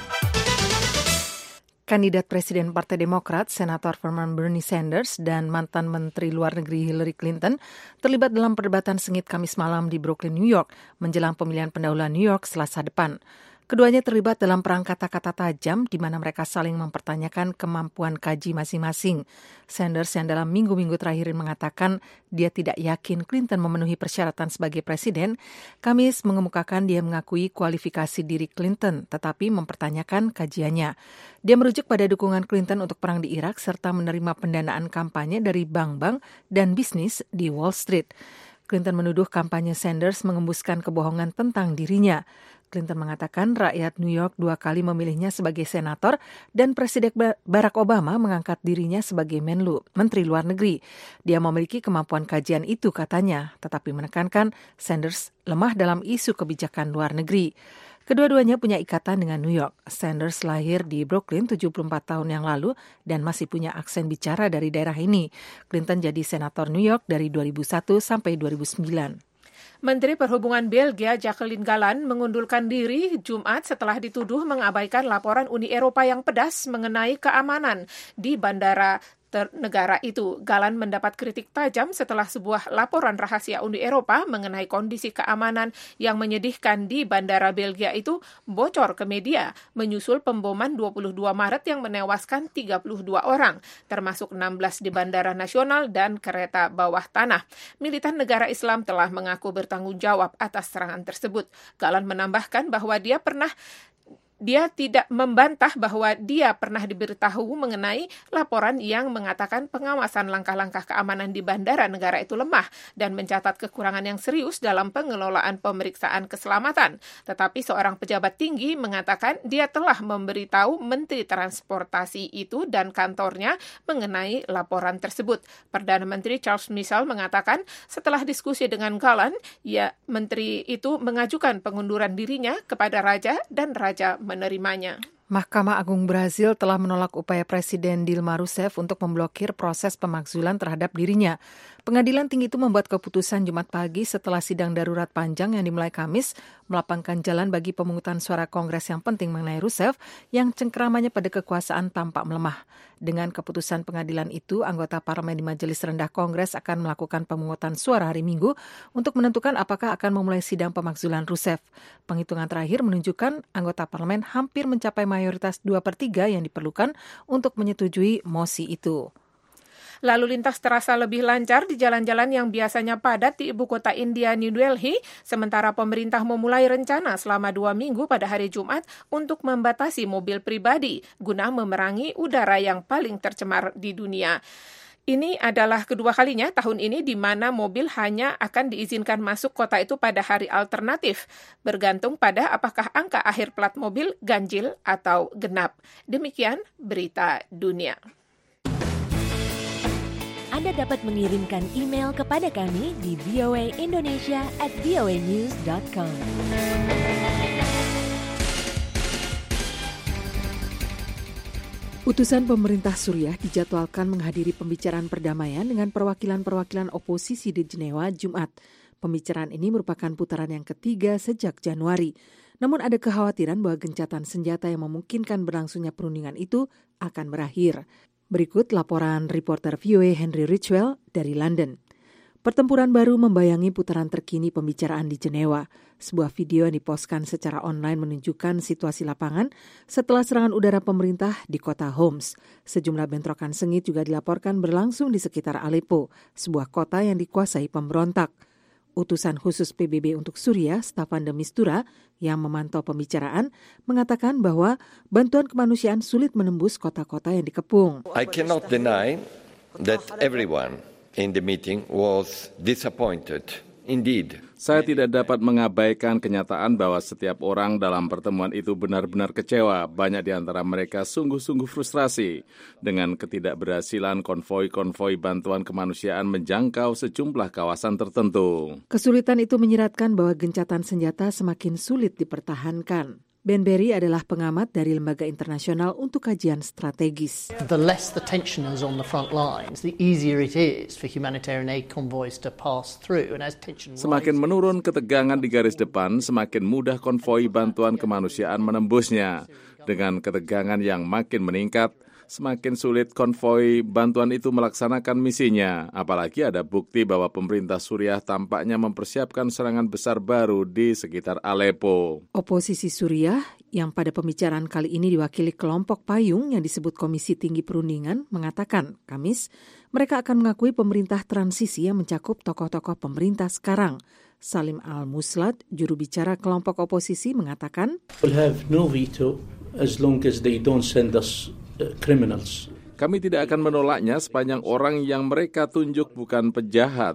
[SPEAKER 15] Kandidat Presiden Partai Demokrat, Senator Vermont Bernie Sanders dan mantan Menteri Luar Negeri Hillary Clinton terlibat dalam perdebatan sengit Kamis malam di Brooklyn, New York, menjelang pemilihan pendahuluan New York Selasa depan. Keduanya terlibat dalam perang kata-kata tajam di mana mereka saling mempertanyakan kemampuan kaji masing-masing. Sanders yang dalam minggu-minggu terakhir mengatakan dia tidak yakin Clinton memenuhi persyaratan sebagai presiden, Kamis mengemukakan dia mengakui kualifikasi diri Clinton tetapi mempertanyakan kajiannya. Dia merujuk pada dukungan Clinton untuk perang di Irak serta menerima pendanaan kampanye dari bank-bank dan bisnis di Wall Street. Clinton menuduh kampanye Sanders mengembuskan kebohongan tentang dirinya. Clinton mengatakan rakyat New York 2 kali memilihnya sebagai senator dan Presiden Barack Obama mengangkat dirinya sebagai Menteri Luar Negeri. Dia memiliki kemampuan kajian itu katanya, tetapi menekankan Sanders lemah dalam isu kebijakan luar negeri. Kedua-duanya punya ikatan dengan New York. Sanders lahir di Brooklyn 74 tahun yang lalu dan masih punya aksen bicara dari daerah ini. Clinton jadi senator New York dari 2001 sampai 2009.
[SPEAKER 5] Menteri Perhubungan Belgia Jacqueline Galland mengundurkan diri Jumat setelah dituduh mengabaikan laporan Uni Eropa yang pedas mengenai keamanan di bandara negara itu. Galland mendapat kritik tajam setelah sebuah laporan rahasia Uni Eropa mengenai kondisi keamanan yang menyedihkan di bandara Belgia itu bocor ke media, menyusul pemboman 22 Maret yang menewaskan 32 orang, termasuk 16 di Bandara Nasional dan kereta bawah tanah. Militan negara Islam telah mengaku bertanggung jawab atas serangan tersebut. Galland menambahkan bahwa dia tidak membantah bahwa dia pernah diberitahu mengenai laporan yang mengatakan pengawasan langkah-langkah keamanan di bandara negara itu lemah dan mencatat kekurangan yang serius dalam pengelolaan pemeriksaan keselamatan. Tetapi seorang pejabat tinggi mengatakan dia telah memberitahu Menteri Transportasi itu dan kantornya mengenai laporan tersebut. Perdana Menteri Charles Michel mengatakan setelah diskusi dengan Galland, Menteri itu mengajukan pengunduran dirinya kepada Raja dan Raja menerimanya.
[SPEAKER 15] Mahkamah Agung Brazil telah menolak upaya Presiden Dilma Rousseff untuk memblokir proses pemakzulan terhadap dirinya. Pengadilan tinggi itu membuat keputusan Jumat pagi setelah sidang darurat panjang yang dimulai Kamis melapangkan jalan bagi pemungutan suara Kongres yang penting mengenai Rousseff yang cengkeramannya pada kekuasaan tampak melemah. Dengan keputusan pengadilan itu, anggota parlemen di Majelis Rendah Kongres akan melakukan pemungutan suara hari Minggu untuk menentukan apakah akan memulai sidang pemakzulan Rousseff. Penghitungan terakhir menunjukkan anggota parlemen hampir mencapai mayoritas 2/3 yang diperlukan untuk menyetujui mosi itu.
[SPEAKER 5] Lalu lintas terasa lebih lancar di jalan-jalan yang biasanya padat di ibu kota India, New Delhi, sementara pemerintah memulai rencana selama 2 minggu pada hari Jumat untuk membatasi mobil pribadi guna memerangi udara yang paling tercemar di dunia. Ini adalah kedua kalinya tahun ini di mana mobil hanya akan diizinkan masuk kota itu pada hari alternatif, bergantung pada apakah angka akhir plat mobil ganjil atau genap. Demikian berita dunia.
[SPEAKER 2] Anda dapat mengirimkan email kepada kami di voaindonesia@voanews.com.
[SPEAKER 15] Utusan pemerintah Suriah dijadwalkan menghadiri pembicaraan perdamaian dengan perwakilan-perwakilan oposisi di Jenewa Jumat. Pembicaraan ini merupakan putaran yang ketiga sejak Januari. Namun ada kekhawatiran bahwa gencatan senjata yang memungkinkan berlangsungnya perundingan itu akan berakhir. Berikut laporan reporter VOA Henry Ridgwell dari London. Pertempuran baru membayangi putaran terkini pembicaraan di Jenewa. Sebuah video yang dipostkan secara online menunjukkan situasi lapangan setelah serangan udara pemerintah di kota Homs. Sejumlah bentrokan sengit juga dilaporkan berlangsung di sekitar Aleppo, sebuah kota yang dikuasai pemberontak. Utusan khusus PBB untuk Suriah, Staffan de Mistura, yang memantau pembicaraan, mengatakan bahwa bantuan kemanusiaan sulit menembus kota-kota yang dikepung.
[SPEAKER 6] I cannot deny that everyone in the meeting was disappointed. Indeed.
[SPEAKER 7] Saya tidak dapat mengabaikan kenyataan bahwa setiap orang dalam pertemuan itu benar-benar kecewa. Banyak di antara mereka sungguh-sungguh frustrasi dengan ketidakberhasilan konvoi-konvoi bantuan kemanusiaan menjangkau sejumlah kawasan tertentu.
[SPEAKER 15] Kesulitan itu menyiratkan bahwa gencatan senjata semakin sulit dipertahankan. Ben Berry adalah pengamat dari Lembaga Internasional untuk Kajian Strategis.
[SPEAKER 8] The less the tension is on the front lines, the easier it is for humanitarian aid convoys to pass through. And as tension rises,
[SPEAKER 7] semakin menurun ketegangan di garis depan, semakin mudah konvoi bantuan kemanusiaan menembusnya. Dengan ketegangan yang makin meningkat, semakin sulit konvoi bantuan itu melaksanakan misinya. Apalagi ada bukti bahwa pemerintah Suriah tampaknya mempersiapkan serangan besar baru di sekitar Aleppo.
[SPEAKER 15] Oposisi Suriah yang pada pembicaraan kali ini diwakili kelompok payung yang disebut Komisi Tinggi Perundingan mengatakan Kamis mereka akan mengakui pemerintah transisi yang mencakup tokoh-tokoh pemerintah sekarang. Salim Al-Muslad, juru bicara kelompok oposisi, mengatakan,
[SPEAKER 9] "We'll have no veto as long as they don't send us criminals."
[SPEAKER 7] Kami tidak akan menolaknya sepanjang orang yang mereka tunjuk bukan penjahat.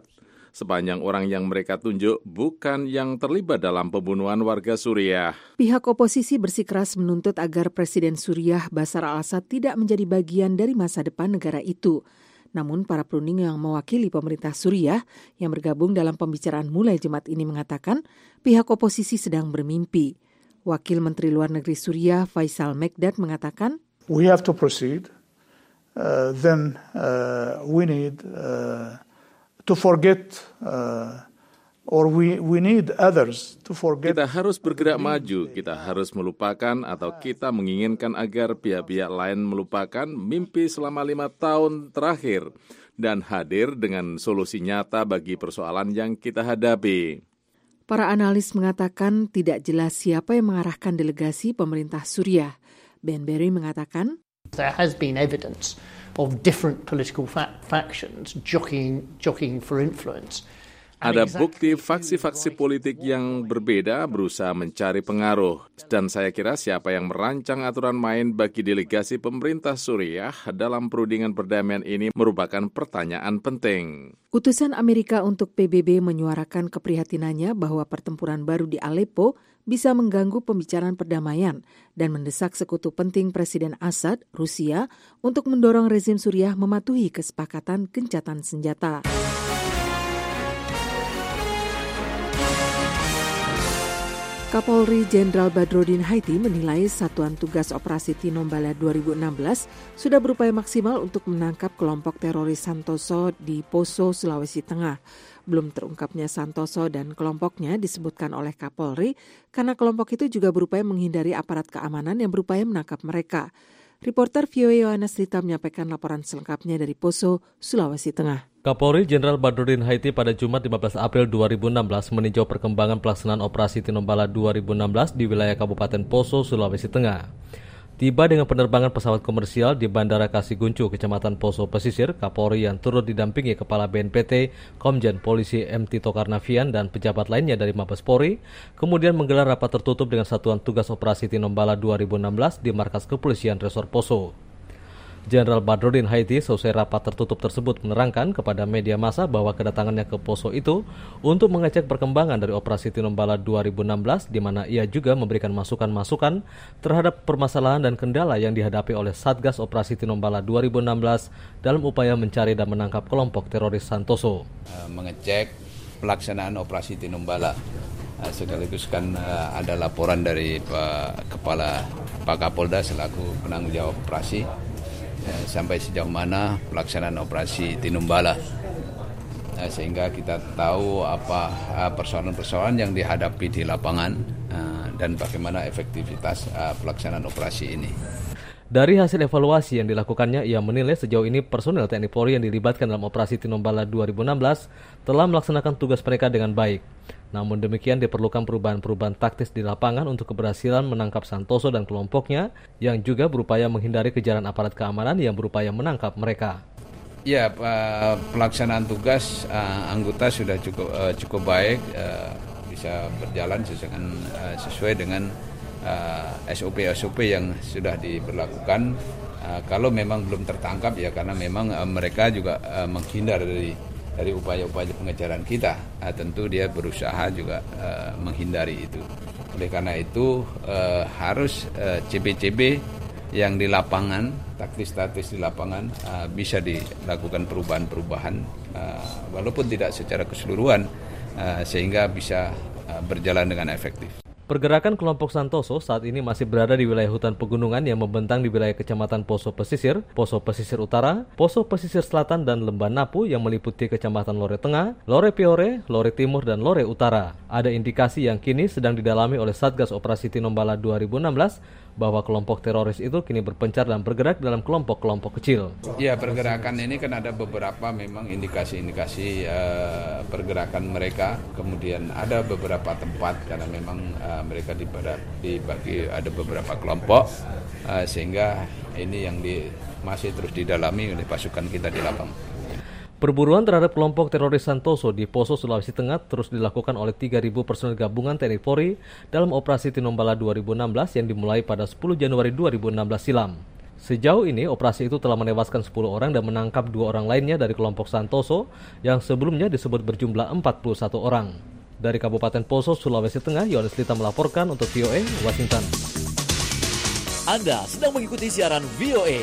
[SPEAKER 7] sepanjang orang yang mereka tunjuk bukan yang terlibat dalam pembunuhan warga Suriah.
[SPEAKER 15] Pihak oposisi bersikeras menuntut agar Presiden Suriah Bashar al-Assad tidak menjadi bagian dari masa depan negara itu. Namun para perunding yang mewakili pemerintah Suriah yang bergabung dalam pembicaraan mulai Jumat ini mengatakan pihak oposisi sedang bermimpi. Wakil Menteri Luar Negeri Suriah Faisal Mekdad mengatakan,
[SPEAKER 10] "We have to proceed. Then we need to forget or we need others to forget."
[SPEAKER 7] Kita harus bergerak maju, kita harus melupakan atau kita menginginkan agar pihak-pihak lain melupakan mimpi selama 5 tahun terakhir dan hadir dengan solusi nyata bagi persoalan yang kita hadapi.
[SPEAKER 15] Para analis mengatakan tidak jelas siapa yang mengarahkan delegasi pemerintah Suriah. Ben Berry mengatakan,
[SPEAKER 8] there has been evidence of different political factions jockeying for influence.
[SPEAKER 7] Ada bukti faksi-faksi politik yang berbeda berusaha mencari pengaruh. Dan saya kira siapa yang merancang aturan main bagi delegasi pemerintah Suriah dalam perundingan perdamaian ini merupakan pertanyaan penting.
[SPEAKER 15] Utusan Amerika untuk PBB menyuarakan keprihatinannya bahwa pertempuran baru di Aleppo bisa mengganggu pembicaraan perdamaian dan mendesak sekutu penting Presiden Assad, Rusia, untuk mendorong rezim Suriah mematuhi kesepakatan gencatan senjata. Kapolri Jenderal Badrodin Haiti menilai Satuan Tugas Operasi Tinombala 2016 sudah berupaya maksimal untuk menangkap kelompok teroris Santoso di Poso, Sulawesi Tengah. Belum terungkapnya Santoso dan kelompoknya disebutkan oleh Kapolri karena kelompok itu juga berupaya menghindari aparat keamanan yang berupaya menangkap mereka. Reporter VOA Yohanes Rita menyampaikan laporan selengkapnya dari Poso, Sulawesi Tengah.
[SPEAKER 11] Kapolri Jenderal Badrodin Haiti pada Jumat 15 April 2016 meninjau perkembangan pelaksanaan operasi Tinombala 2016 di wilayah Kabupaten Poso, Sulawesi Tengah. Tiba dengan penerbangan pesawat komersial di Bandara Kasiguncu, Kecamatan Poso Pesisir, Kapolri yang turut didampingi Kepala BNPT, Komjen Polisi M. Tito Karnavian dan pejabat lainnya dari Mabes Polri, kemudian menggelar rapat tertutup dengan Satuan Tugas Operasi Tinombala 2016 di Markas Kepolisian Resor Poso. Jenderal Badrodin Haiti selesai rapat tertutup tersebut menerangkan kepada media massa bahwa kedatangannya ke Poso itu untuk mengecek perkembangan dari operasi Tinombala 2016 di mana ia juga memberikan masukan-masukan terhadap permasalahan dan kendala yang dihadapi oleh Satgas Operasi Tinombala 2016 dalam upaya mencari dan menangkap kelompok teroris Santoso.
[SPEAKER 12] Mengecek pelaksanaan operasi Tinombala. Sekaligus kan ada laporan dari Pak Kapolda selaku penanggung jawab operasi. Sampai sejauh mana pelaksanaan operasi Tinombala, sehingga kita tahu apa persoalan-persoalan yang dihadapi di lapangan dan bagaimana efektivitas pelaksanaan operasi ini.
[SPEAKER 11] Dari hasil evaluasi yang dilakukannya, ia menilai sejauh ini personel TNI Polri yang dilibatkan dalam operasi Tinombala 2016 telah melaksanakan tugas mereka dengan baik. Namun demikian diperlukan perubahan-perubahan taktis di lapangan untuk keberhasilan menangkap Santoso dan kelompoknya yang juga berupaya menghindari kejaran aparat keamanan yang berupaya menangkap mereka.
[SPEAKER 12] Ya, pelaksanaan tugas anggota sudah cukup baik, bisa berjalan sesuai dengan SOP yang sudah diberlakukan. Kalau memang belum tertangkap ya karena memang mereka juga menghindar dari upaya-upaya pengejaran kita, tentu dia berusaha juga menghindari itu. Oleh karena itu harus CB-CB yang di lapangan, taktis-taktis di lapangan bisa dilakukan perubahan-perubahan walaupun tidak secara keseluruhan sehingga bisa berjalan dengan efektif.
[SPEAKER 11] Pergerakan kelompok Santoso saat ini masih berada di wilayah hutan pegunungan yang membentang di wilayah Kecamatan Poso Pesisir Utara, Poso Pesisir Selatan, dan Lembah Napu yang meliputi Kecamatan Lore Tengah, Lore Piore, Lore Timur, dan Lore Utara. Ada indikasi yang kini sedang didalami oleh Satgas Operasi Tinombala 2016 bahwa kelompok teroris itu kini berpencar dan bergerak dalam kelompok-kelompok kecil.
[SPEAKER 12] Ya, pergerakan ini kan ada beberapa memang indikasi-indikasi pergerakan mereka. Kemudian ada beberapa tempat karena memang mereka dibagi ada beberapa kelompok sehingga ini yang masih terus didalami oleh pasukan kita di lapangan.
[SPEAKER 11] Perburuan terhadap kelompok teroris Santoso di Poso, Sulawesi Tengah terus dilakukan oleh 3.000 personel gabungan TNI Polri dalam operasi Tinombala 2016 yang dimulai pada 10 Januari 2016 silam. Sejauh ini, operasi itu telah menewaskan 10 orang dan menangkap 2 orang lainnya dari kelompok Santoso yang sebelumnya disebut berjumlah 41 orang. Dari Kabupaten Poso, Sulawesi Tengah, Yohanes Lita melaporkan untuk VOA, Washington.
[SPEAKER 14] Anda sedang mengikuti siaran VOA.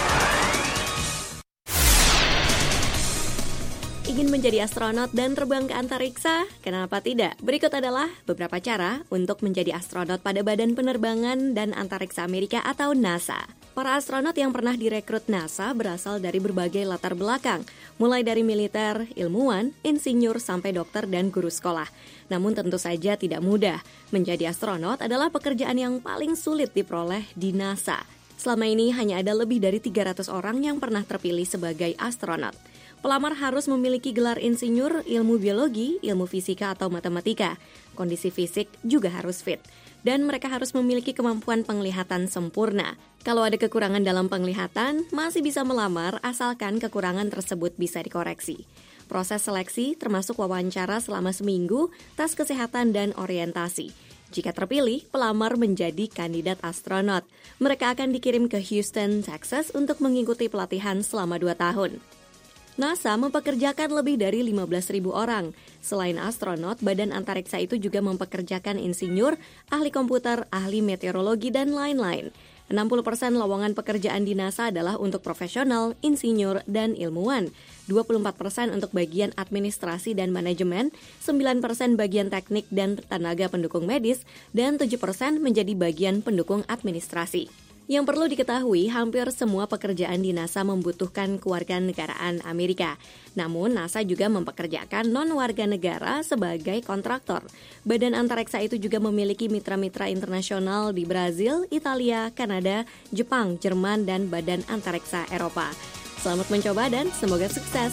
[SPEAKER 13] Ingin menjadi astronot dan terbang ke antariksa? Kenapa tidak? Berikut adalah beberapa cara untuk menjadi astronot pada Badan Penerbangan dan Antariksa Amerika atau NASA. Para astronot yang pernah direkrut NASA berasal dari berbagai latar belakang, mulai dari militer, ilmuwan, insinyur, sampai dokter dan guru sekolah. Namun tentu saja tidak mudah. Menjadi astronot adalah pekerjaan yang paling sulit diperoleh di NASA. Selama ini hanya ada lebih dari 300 orang yang pernah terpilih sebagai astronot. Pelamar harus memiliki gelar insinyur, ilmu biologi, ilmu fisika atau matematika. Kondisi fisik juga harus fit. Dan mereka harus memiliki kemampuan penglihatan sempurna. Kalau ada kekurangan dalam penglihatan, masih bisa melamar asalkan kekurangan tersebut bisa dikoreksi. Proses seleksi termasuk wawancara selama seminggu, tes kesehatan dan orientasi. Jika terpilih, pelamar menjadi kandidat astronot. Mereka akan dikirim ke Houston, Texas untuk mengikuti pelatihan selama 2 tahun. NASA mempekerjakan lebih dari 15.000 orang. Selain astronot, Badan Antariksa itu juga mempekerjakan insinyur, ahli komputer, ahli meteorologi, dan lain-lain. 60% lowongan pekerjaan di NASA adalah untuk profesional, insinyur, dan ilmuwan. 24% untuk bagian administrasi dan manajemen, 9% bagian teknik dan tenaga pendukung medis, dan 7% menjadi bagian pendukung administrasi. Yang perlu diketahui, hampir semua pekerjaan di NASA membutuhkan kewarganegaraan Amerika. Namun, NASA juga mempekerjakan non-warga negara sebagai kontraktor. Badan Antariksa itu juga memiliki mitra-mitra internasional di Brazil, Italia, Kanada, Jepang, Jerman, dan Badan Antariksa Eropa. Selamat mencoba dan semoga sukses!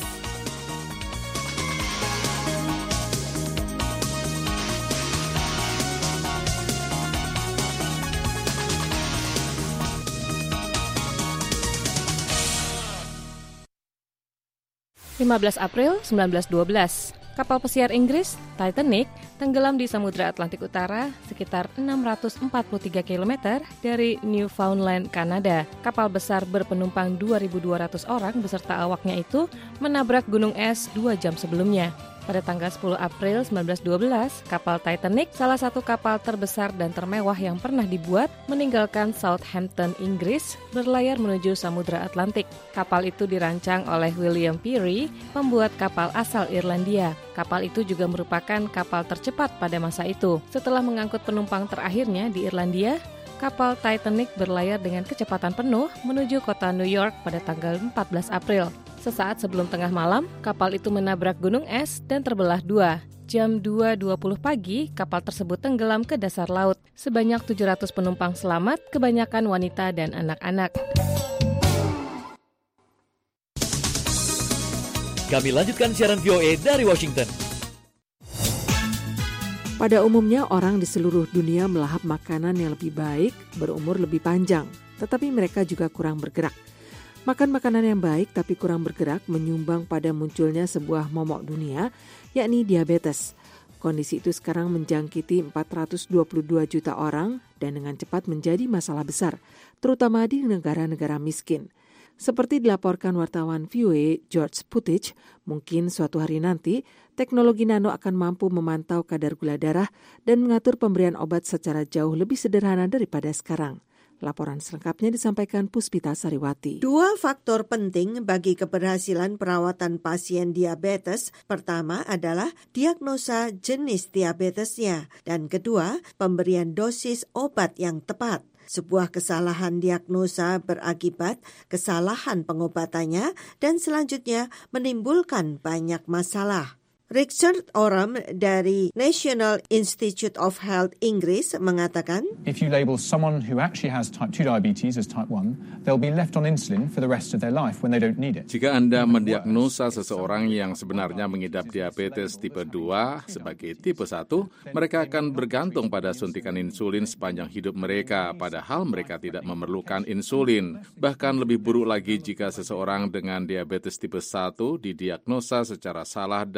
[SPEAKER 2] April 1912, kapal pesiar Inggris, Titanic, tenggelam di Samudra Atlantik Utara sekitar 643 km dari Newfoundland, Kanada. Kapal besar berpenumpang 2.200 orang beserta awaknya itu menabrak gunung es 2 jam sebelumnya. Pada tanggal 10 April 1912, kapal Titanic, salah satu kapal terbesar dan termewah yang pernah dibuat, meninggalkan Southampton, Inggris, berlayar menuju Samudra Atlantik. Kapal itu dirancang oleh William Peary, pembuat kapal asal Irlandia. Kapal itu juga merupakan kapal tercepat pada masa itu. Setelah mengangkut penumpang terakhirnya di Irlandia, kapal Titanic berlayar dengan kecepatan penuh menuju kota New York pada tanggal 14 April. Sesaat sebelum tengah malam, kapal itu menabrak gunung es dan terbelah 2. Jam 2.20 pagi, kapal tersebut tenggelam ke dasar laut. Sebanyak 700 penumpang selamat, kebanyakan wanita dan anak-anak.
[SPEAKER 14] Kami lanjutkan siaran VOA dari Washington.
[SPEAKER 15] Pada umumnya, orang di seluruh dunia melahap makanan yang lebih baik, berumur lebih panjang, tetapi mereka juga kurang bergerak. Makan makanan yang baik tapi kurang bergerak menyumbang pada munculnya sebuah momok dunia, yakni diabetes. Kondisi itu sekarang menjangkiti 422 juta orang dan dengan cepat menjadi masalah besar, terutama di negara-negara miskin. Seperti dilaporkan wartawan VOA George Puttich, mungkin suatu hari nanti teknologi nano akan mampu memantau kadar gula darah dan mengatur pemberian obat secara jauh lebih sederhana daripada sekarang. Laporan selengkapnya disampaikan Puspita Sariwati.
[SPEAKER 16] 2 faktor penting bagi keberhasilan perawatan pasien diabetes. Pertama adalah diagnosa jenis diabetesnya. Dan kedua, pemberian dosis obat yang tepat. Sebuah kesalahan diagnosa berakibat kesalahan pengobatannya dan selanjutnya menimbulkan banyak masalah. Richard Oram dari National Institute of Health Inggris mengatakan,
[SPEAKER 17] If you label someone who actually has type 2 diabetes as type 1, they'll be left on insulin for the rest of their life when they don't need it.
[SPEAKER 7] Jika Anda mendiagnosa seseorang yang sebenarnya mengidap diabetes tipe 2 sebagai tipe 1, mereka akan bergantung pada suntikan insulin sepanjang hidup mereka, padahal mereka tidak memerlukan insulin. Bahkan lebih buruk lagi jika seseorang dengan diabetes tipe 1 didiagnosa secara salah dan dinyatakan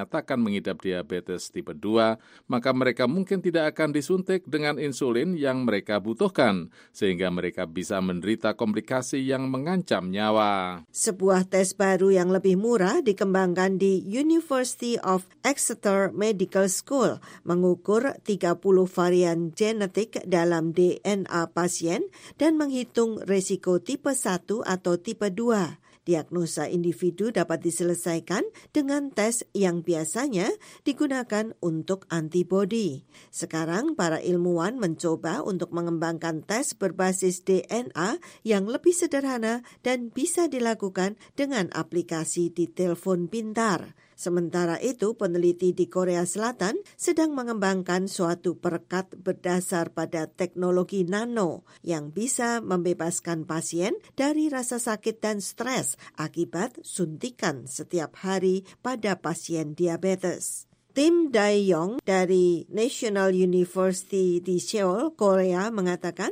[SPEAKER 7] dinyatakan mengidap diabetes tipe 2, maka mereka mungkin tidak akan disuntik dengan insulin yang mereka butuhkan, sehingga mereka bisa menderita komplikasi yang mengancam nyawa.
[SPEAKER 16] Sebuah tes baru yang lebih murah dikembangkan di University of Exeter Medical School, mengukur 30 varian genetik dalam DNA pasien dan menghitung risiko tipe 1 atau tipe 2. Diagnosa individu dapat diselesaikan dengan tes yang biasanya digunakan untuk antibodi. Sekarang para ilmuwan mencoba untuk mengembangkan tes berbasis DNA yang lebih sederhana dan bisa dilakukan dengan aplikasi di telepon pintar. Sementara itu, peneliti di Korea Selatan sedang mengembangkan suatu perekat berdasar pada teknologi nano yang bisa membebaskan pasien dari rasa sakit dan stres akibat suntikan setiap hari pada pasien diabetes. Tim Dae-yong dari National University di Seoul, Korea mengatakan,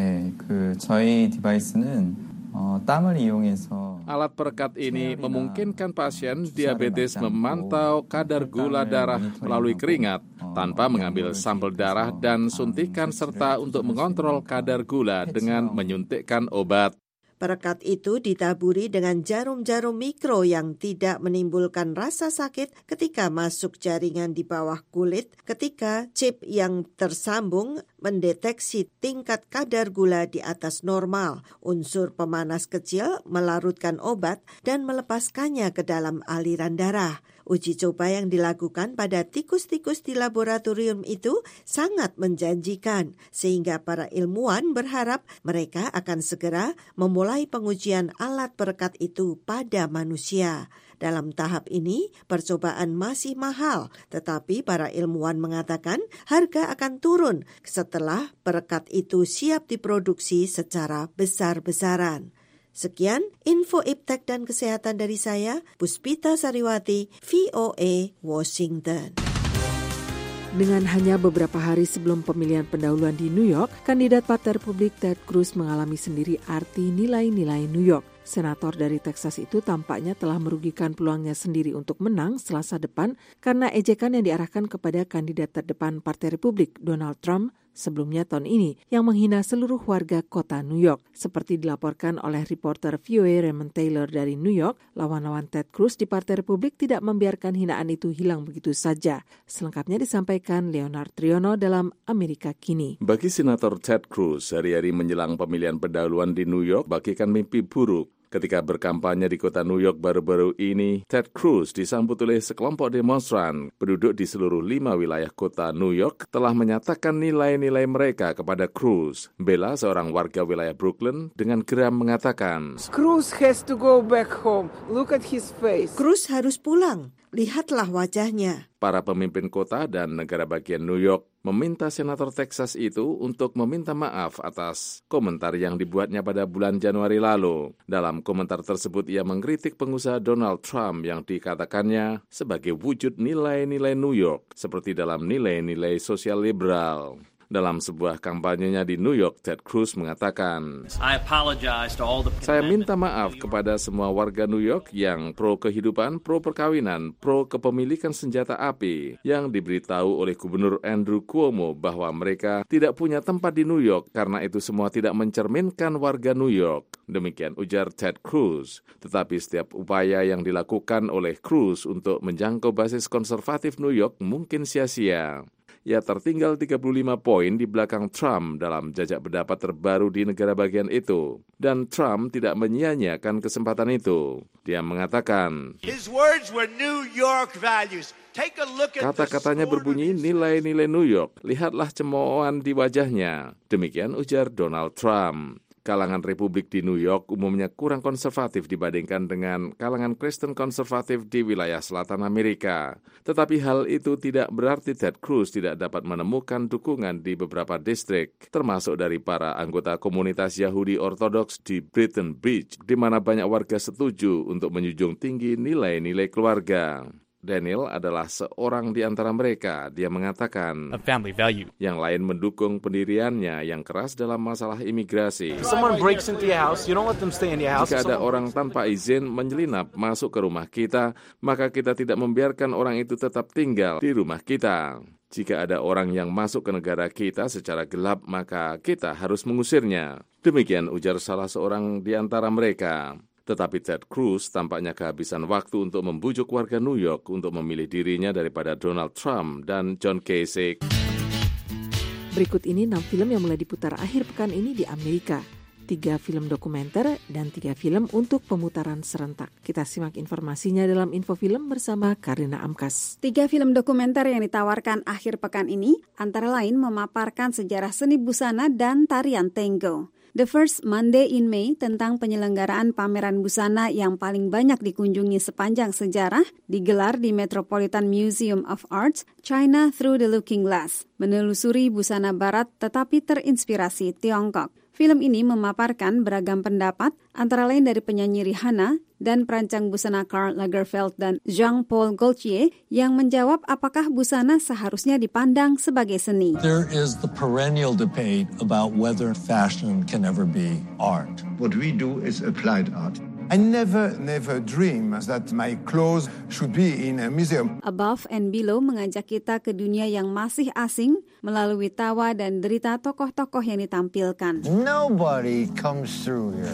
[SPEAKER 18] 저희 디바이스는 땀을 이용해서
[SPEAKER 7] alat perekat ini memungkinkan pasien diabetes memantau kadar gula darah melalui keringat tanpa mengambil sampel darah dan suntikan serta untuk mengontrol kadar gula dengan menyuntikkan obat.
[SPEAKER 16] Perekat itu ditaburi dengan jarum-jarum mikro yang tidak menimbulkan rasa sakit ketika masuk jaringan di bawah kulit, ketika chip yang tersambung mendeteksi tingkat kadar gula di atas normal. Unsur pemanas kecil melarutkan obat dan melepaskannya ke dalam aliran darah. Uji coba yang dilakukan pada tikus-tikus di laboratorium itu sangat menjanjikan, sehingga para ilmuwan berharap mereka akan segera memulai pengujian alat perekat itu pada manusia. Dalam tahap ini, percobaan masih mahal, tetapi para ilmuwan mengatakan harga akan turun setelah perekat itu siap diproduksi secara besar-besaran. Sekian info iptek dan kesehatan dari saya, Puspita Sariwati, VOA, Washington.
[SPEAKER 15] Dengan hanya beberapa hari sebelum pemilihan pendahuluan di New York, kandidat Partai Republik Ted Cruz mengalami sendiri arti nilai-nilai New York. Senator dari Texas itu tampaknya telah merugikan peluangnya sendiri untuk menang Selasa depan karena ejekan yang diarahkan kepada kandidat terdepan Partai Republik, Donald Trump, sebelumnya tahun ini yang menghina seluruh warga kota New York. Seperti dilaporkan oleh reporter VOA Raymond Taylor dari New York, lawan-lawan Ted Cruz di Partai Republik tidak membiarkan hinaan itu hilang begitu saja. Selengkapnya disampaikan Leonard Triono dalam Amerika Kini.
[SPEAKER 7] Bagi Senator Ted Cruz, hari-hari menjelang pemilihan pendahuluan di New York bagikan mimpi buruk. Ketika berkampanye di kota New York baru-baru ini, Ted Cruz disambut oleh sekelompok demonstran. Penduduk di seluruh 5 wilayah kota New York telah menyatakan nilai-nilai mereka kepada Cruz. Bella, seorang warga wilayah Brooklyn, dengan geram mengatakan,
[SPEAKER 19] Cruz has to go back home. Look at his face.
[SPEAKER 16] Cruz harus pulang. Lihatlah wajahnya.
[SPEAKER 7] Para pemimpin kota dan negara bagian New York meminta Senator Texas itu untuk meminta maaf atas komentar yang dibuatnya pada bulan Januari lalu. Dalam komentar tersebut, ia mengkritik pengusaha Donald Trump yang dikatakannya sebagai wujud nilai-nilai New York, seperti dalam nilai-nilai sosial liberal. Dalam sebuah kampanyenya di New York, Ted Cruz mengatakan, saya minta maaf kepada semua warga New York yang pro kehidupan, pro perkawinan, pro kepemilikan senjata api, yang diberitahu oleh Gubernur Andrew Cuomo bahwa mereka tidak punya tempat di New York karena itu semua tidak mencerminkan warga New York. Demikian ujar Ted Cruz. Tetapi setiap upaya yang dilakukan oleh Cruz untuk menjangkau basis konservatif New York mungkin sia-sia. Ia tertinggal 35 poin di belakang Trump dalam jajak pendapat terbaru di negara bagian itu. Dan Trump tidak menyia-nyiakan kesempatan itu. Dia mengatakan, kata-katanya berbunyi nilai-nilai New York. Lihatlah cemoohan di wajahnya. Demikian ujar Donald Trump. Kalangan Republik di New York umumnya kurang konservatif dibandingkan dengan kalangan Kristen konservatif di wilayah selatan Amerika. Tetapi hal itu tidak berarti Ted Cruz tidak dapat menemukan dukungan di beberapa distrik, termasuk dari para anggota komunitas Yahudi Ortodoks di Brighton Beach, di mana banyak warga setuju untuk menjunjung tinggi nilai-nilai keluarga. Daniel adalah seorang di antara mereka. Dia mengatakan,
[SPEAKER 20] a family value.
[SPEAKER 7] Yang lain mendukung pendiriannya yang keras dalam masalah imigrasi.
[SPEAKER 20] Someone breaks into your house, you don't let them stay in your house.
[SPEAKER 7] Jika ada orang tanpa izin menyelinap masuk ke rumah kita, maka kita tidak membiarkan orang itu tetap tinggal di rumah kita. Jika ada orang yang masuk ke negara kita secara gelap, maka kita harus mengusirnya. Demikian ujar salah seorang di antara mereka. Tetapi Ted Cruz tampaknya kehabisan waktu untuk membujuk warga New York untuk memilih dirinya daripada Donald Trump dan John Kasich.
[SPEAKER 15] Berikut ini 6 film yang mulai diputar akhir pekan ini di Amerika. 3 film dokumenter dan 3 film untuk pemutaran serentak. Kita simak informasinya dalam Info Film bersama Karina Amkas.
[SPEAKER 4] 3 film dokumenter yang ditawarkan akhir pekan ini antara lain memaparkan sejarah seni busana dan tarian tango. The First Monday in May tentang penyelenggaraan pameran busana yang paling banyak dikunjungi sepanjang sejarah digelar di Metropolitan Museum of Arts, China Through the Looking Glass, menelusuri busana barat tetapi terinspirasi Tiongkok. Film ini memaparkan beragam pendapat antara lain dari penyanyi Rihanna dan perancang busana Karl Lagerfeld dan Jean-Paul Gaultier yang menjawab apakah busana seharusnya dipandang sebagai seni.
[SPEAKER 22] There is the perennial debate about whether fashion can ever be art.
[SPEAKER 23] What we do is applied art. I never dream that my clothes should be in a museum.
[SPEAKER 4] Above and Below mengajak kita ke dunia yang masih asing melalui tawa dan derita tokoh-tokoh yang ditampilkan.
[SPEAKER 23] Nobody comes through here.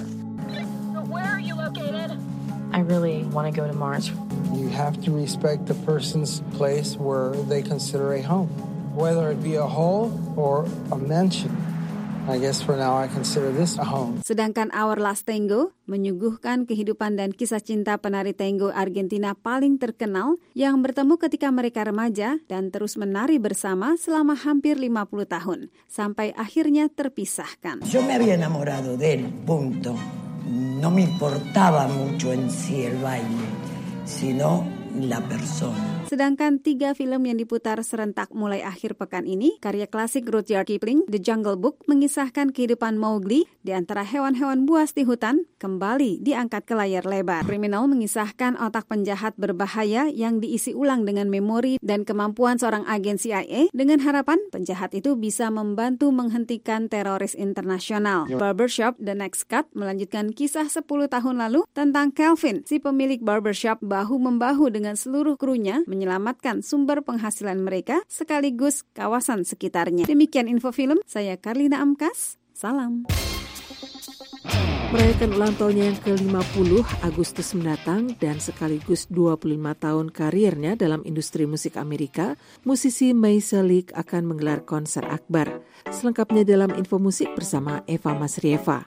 [SPEAKER 24] Where are you located? I really want to go to Mars.
[SPEAKER 19] You have to respect the person's place where they consider a home, whether it be a hall or a mansion. I guess for now I consider this a home.
[SPEAKER 4] Sedangkan Our Last Tango menyuguhkan kehidupan dan kisah cinta penari tango Argentina paling terkenal yang bertemu ketika mereka remaja dan terus menari bersama selama hampir 50 tahun sampai akhirnya terpisahkan.
[SPEAKER 25] Yo me había enamorado de él, punto. No me importaba mucho en sí el baile, sino la persona.
[SPEAKER 4] Sedangkan 3 film yang diputar serentak mulai akhir pekan ini, karya klasik Rudyard Kipling, The Jungle Book, mengisahkan kehidupan Mowgli di antara hewan-hewan buas di hutan, kembali diangkat ke layar lebar. Criminal mengisahkan otak penjahat berbahaya yang diisi ulang dengan memori dan kemampuan seorang agen CIA dengan harapan penjahat itu bisa membantu menghentikan teroris internasional. Barbershop The Next Cut melanjutkan kisah 10 tahun lalu tentang Calvin, si pemilik barbershop bahu-membahu dengan seluruh krunya menyelamatkan sumber penghasilan mereka sekaligus kawasan sekitarnya. Demikian Info Film, saya Karlina Amkas, salam.
[SPEAKER 15] Merayakan ulang tahunnya yang ke-50 Agustus mendatang dan sekaligus 25 tahun karirnya dalam industri musik Amerika, musisi Maysa Leak akan menggelar konser akbar. Selengkapnya dalam Info Musik bersama Eva Masrieva.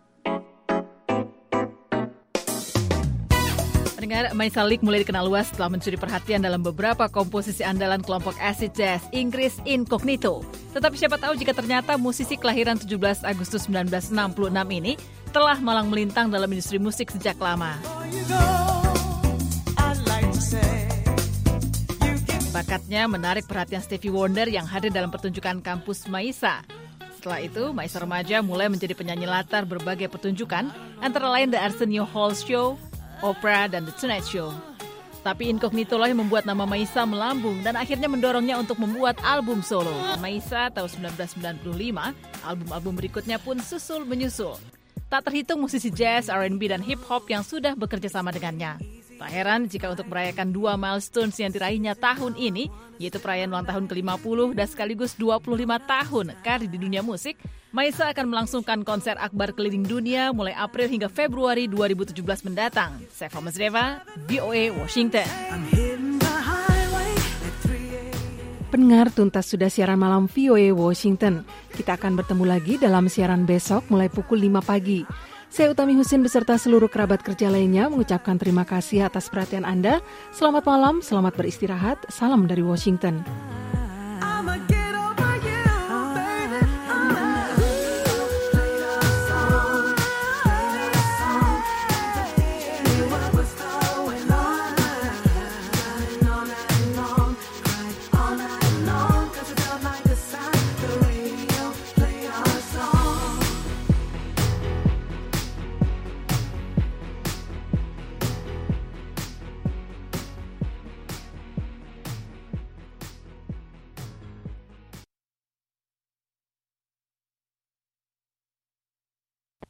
[SPEAKER 3] Pendengar, Maysa Leak mulai dikenal luas setelah mencuri perhatian dalam beberapa komposisi andalan kelompok acid jazz Inggris Incognito. Tetapi siapa tahu jika ternyata musisi kelahiran 17 Agustus 1966 ini telah malang melintang dalam industri musik sejak lama. Bakatnya menarik perhatian Stevie Wonder yang hadir dalam pertunjukan kampus Maysa. Setelah itu, Maysa remaja mulai menjadi penyanyi latar berbagai pertunjukan, antara lain The Arsenio Hall Show, Oprah, dan The Tonight Show. Tapi Incognito lah yang membuat nama Maysa melambung dan akhirnya mendorongnya untuk membuat album solo. Maysa tahun 1995, album-album berikutnya pun susul menyusul. Tak terhitung musisi jazz, R&B, dan hip-hop yang sudah bekerja sama dengannya. Tak heran jika untuk merayakan 2 milestones yang diraihnya tahun ini, yaitu perayaan ulang tahun ke-50 dan sekaligus 25 tahun karir di dunia musik, Maysa akan melangsungkan konser akbar keliling dunia mulai April hingga Februari 2017 mendatang. Saya Fama Zreva, VOA Washington.
[SPEAKER 2] Pendengar, tuntas sudah siaran malam VOA Washington. Kita akan bertemu lagi dalam siaran besok mulai pukul 5 pagi. Saya Utami Husin beserta seluruh kerabat kerja lainnya mengucapkan terima kasih atas perhatian Anda. Selamat malam, selamat beristirahat. Salam dari Washington.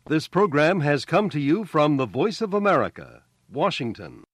[SPEAKER 1] This program has come to you from the Voice of America, Washington.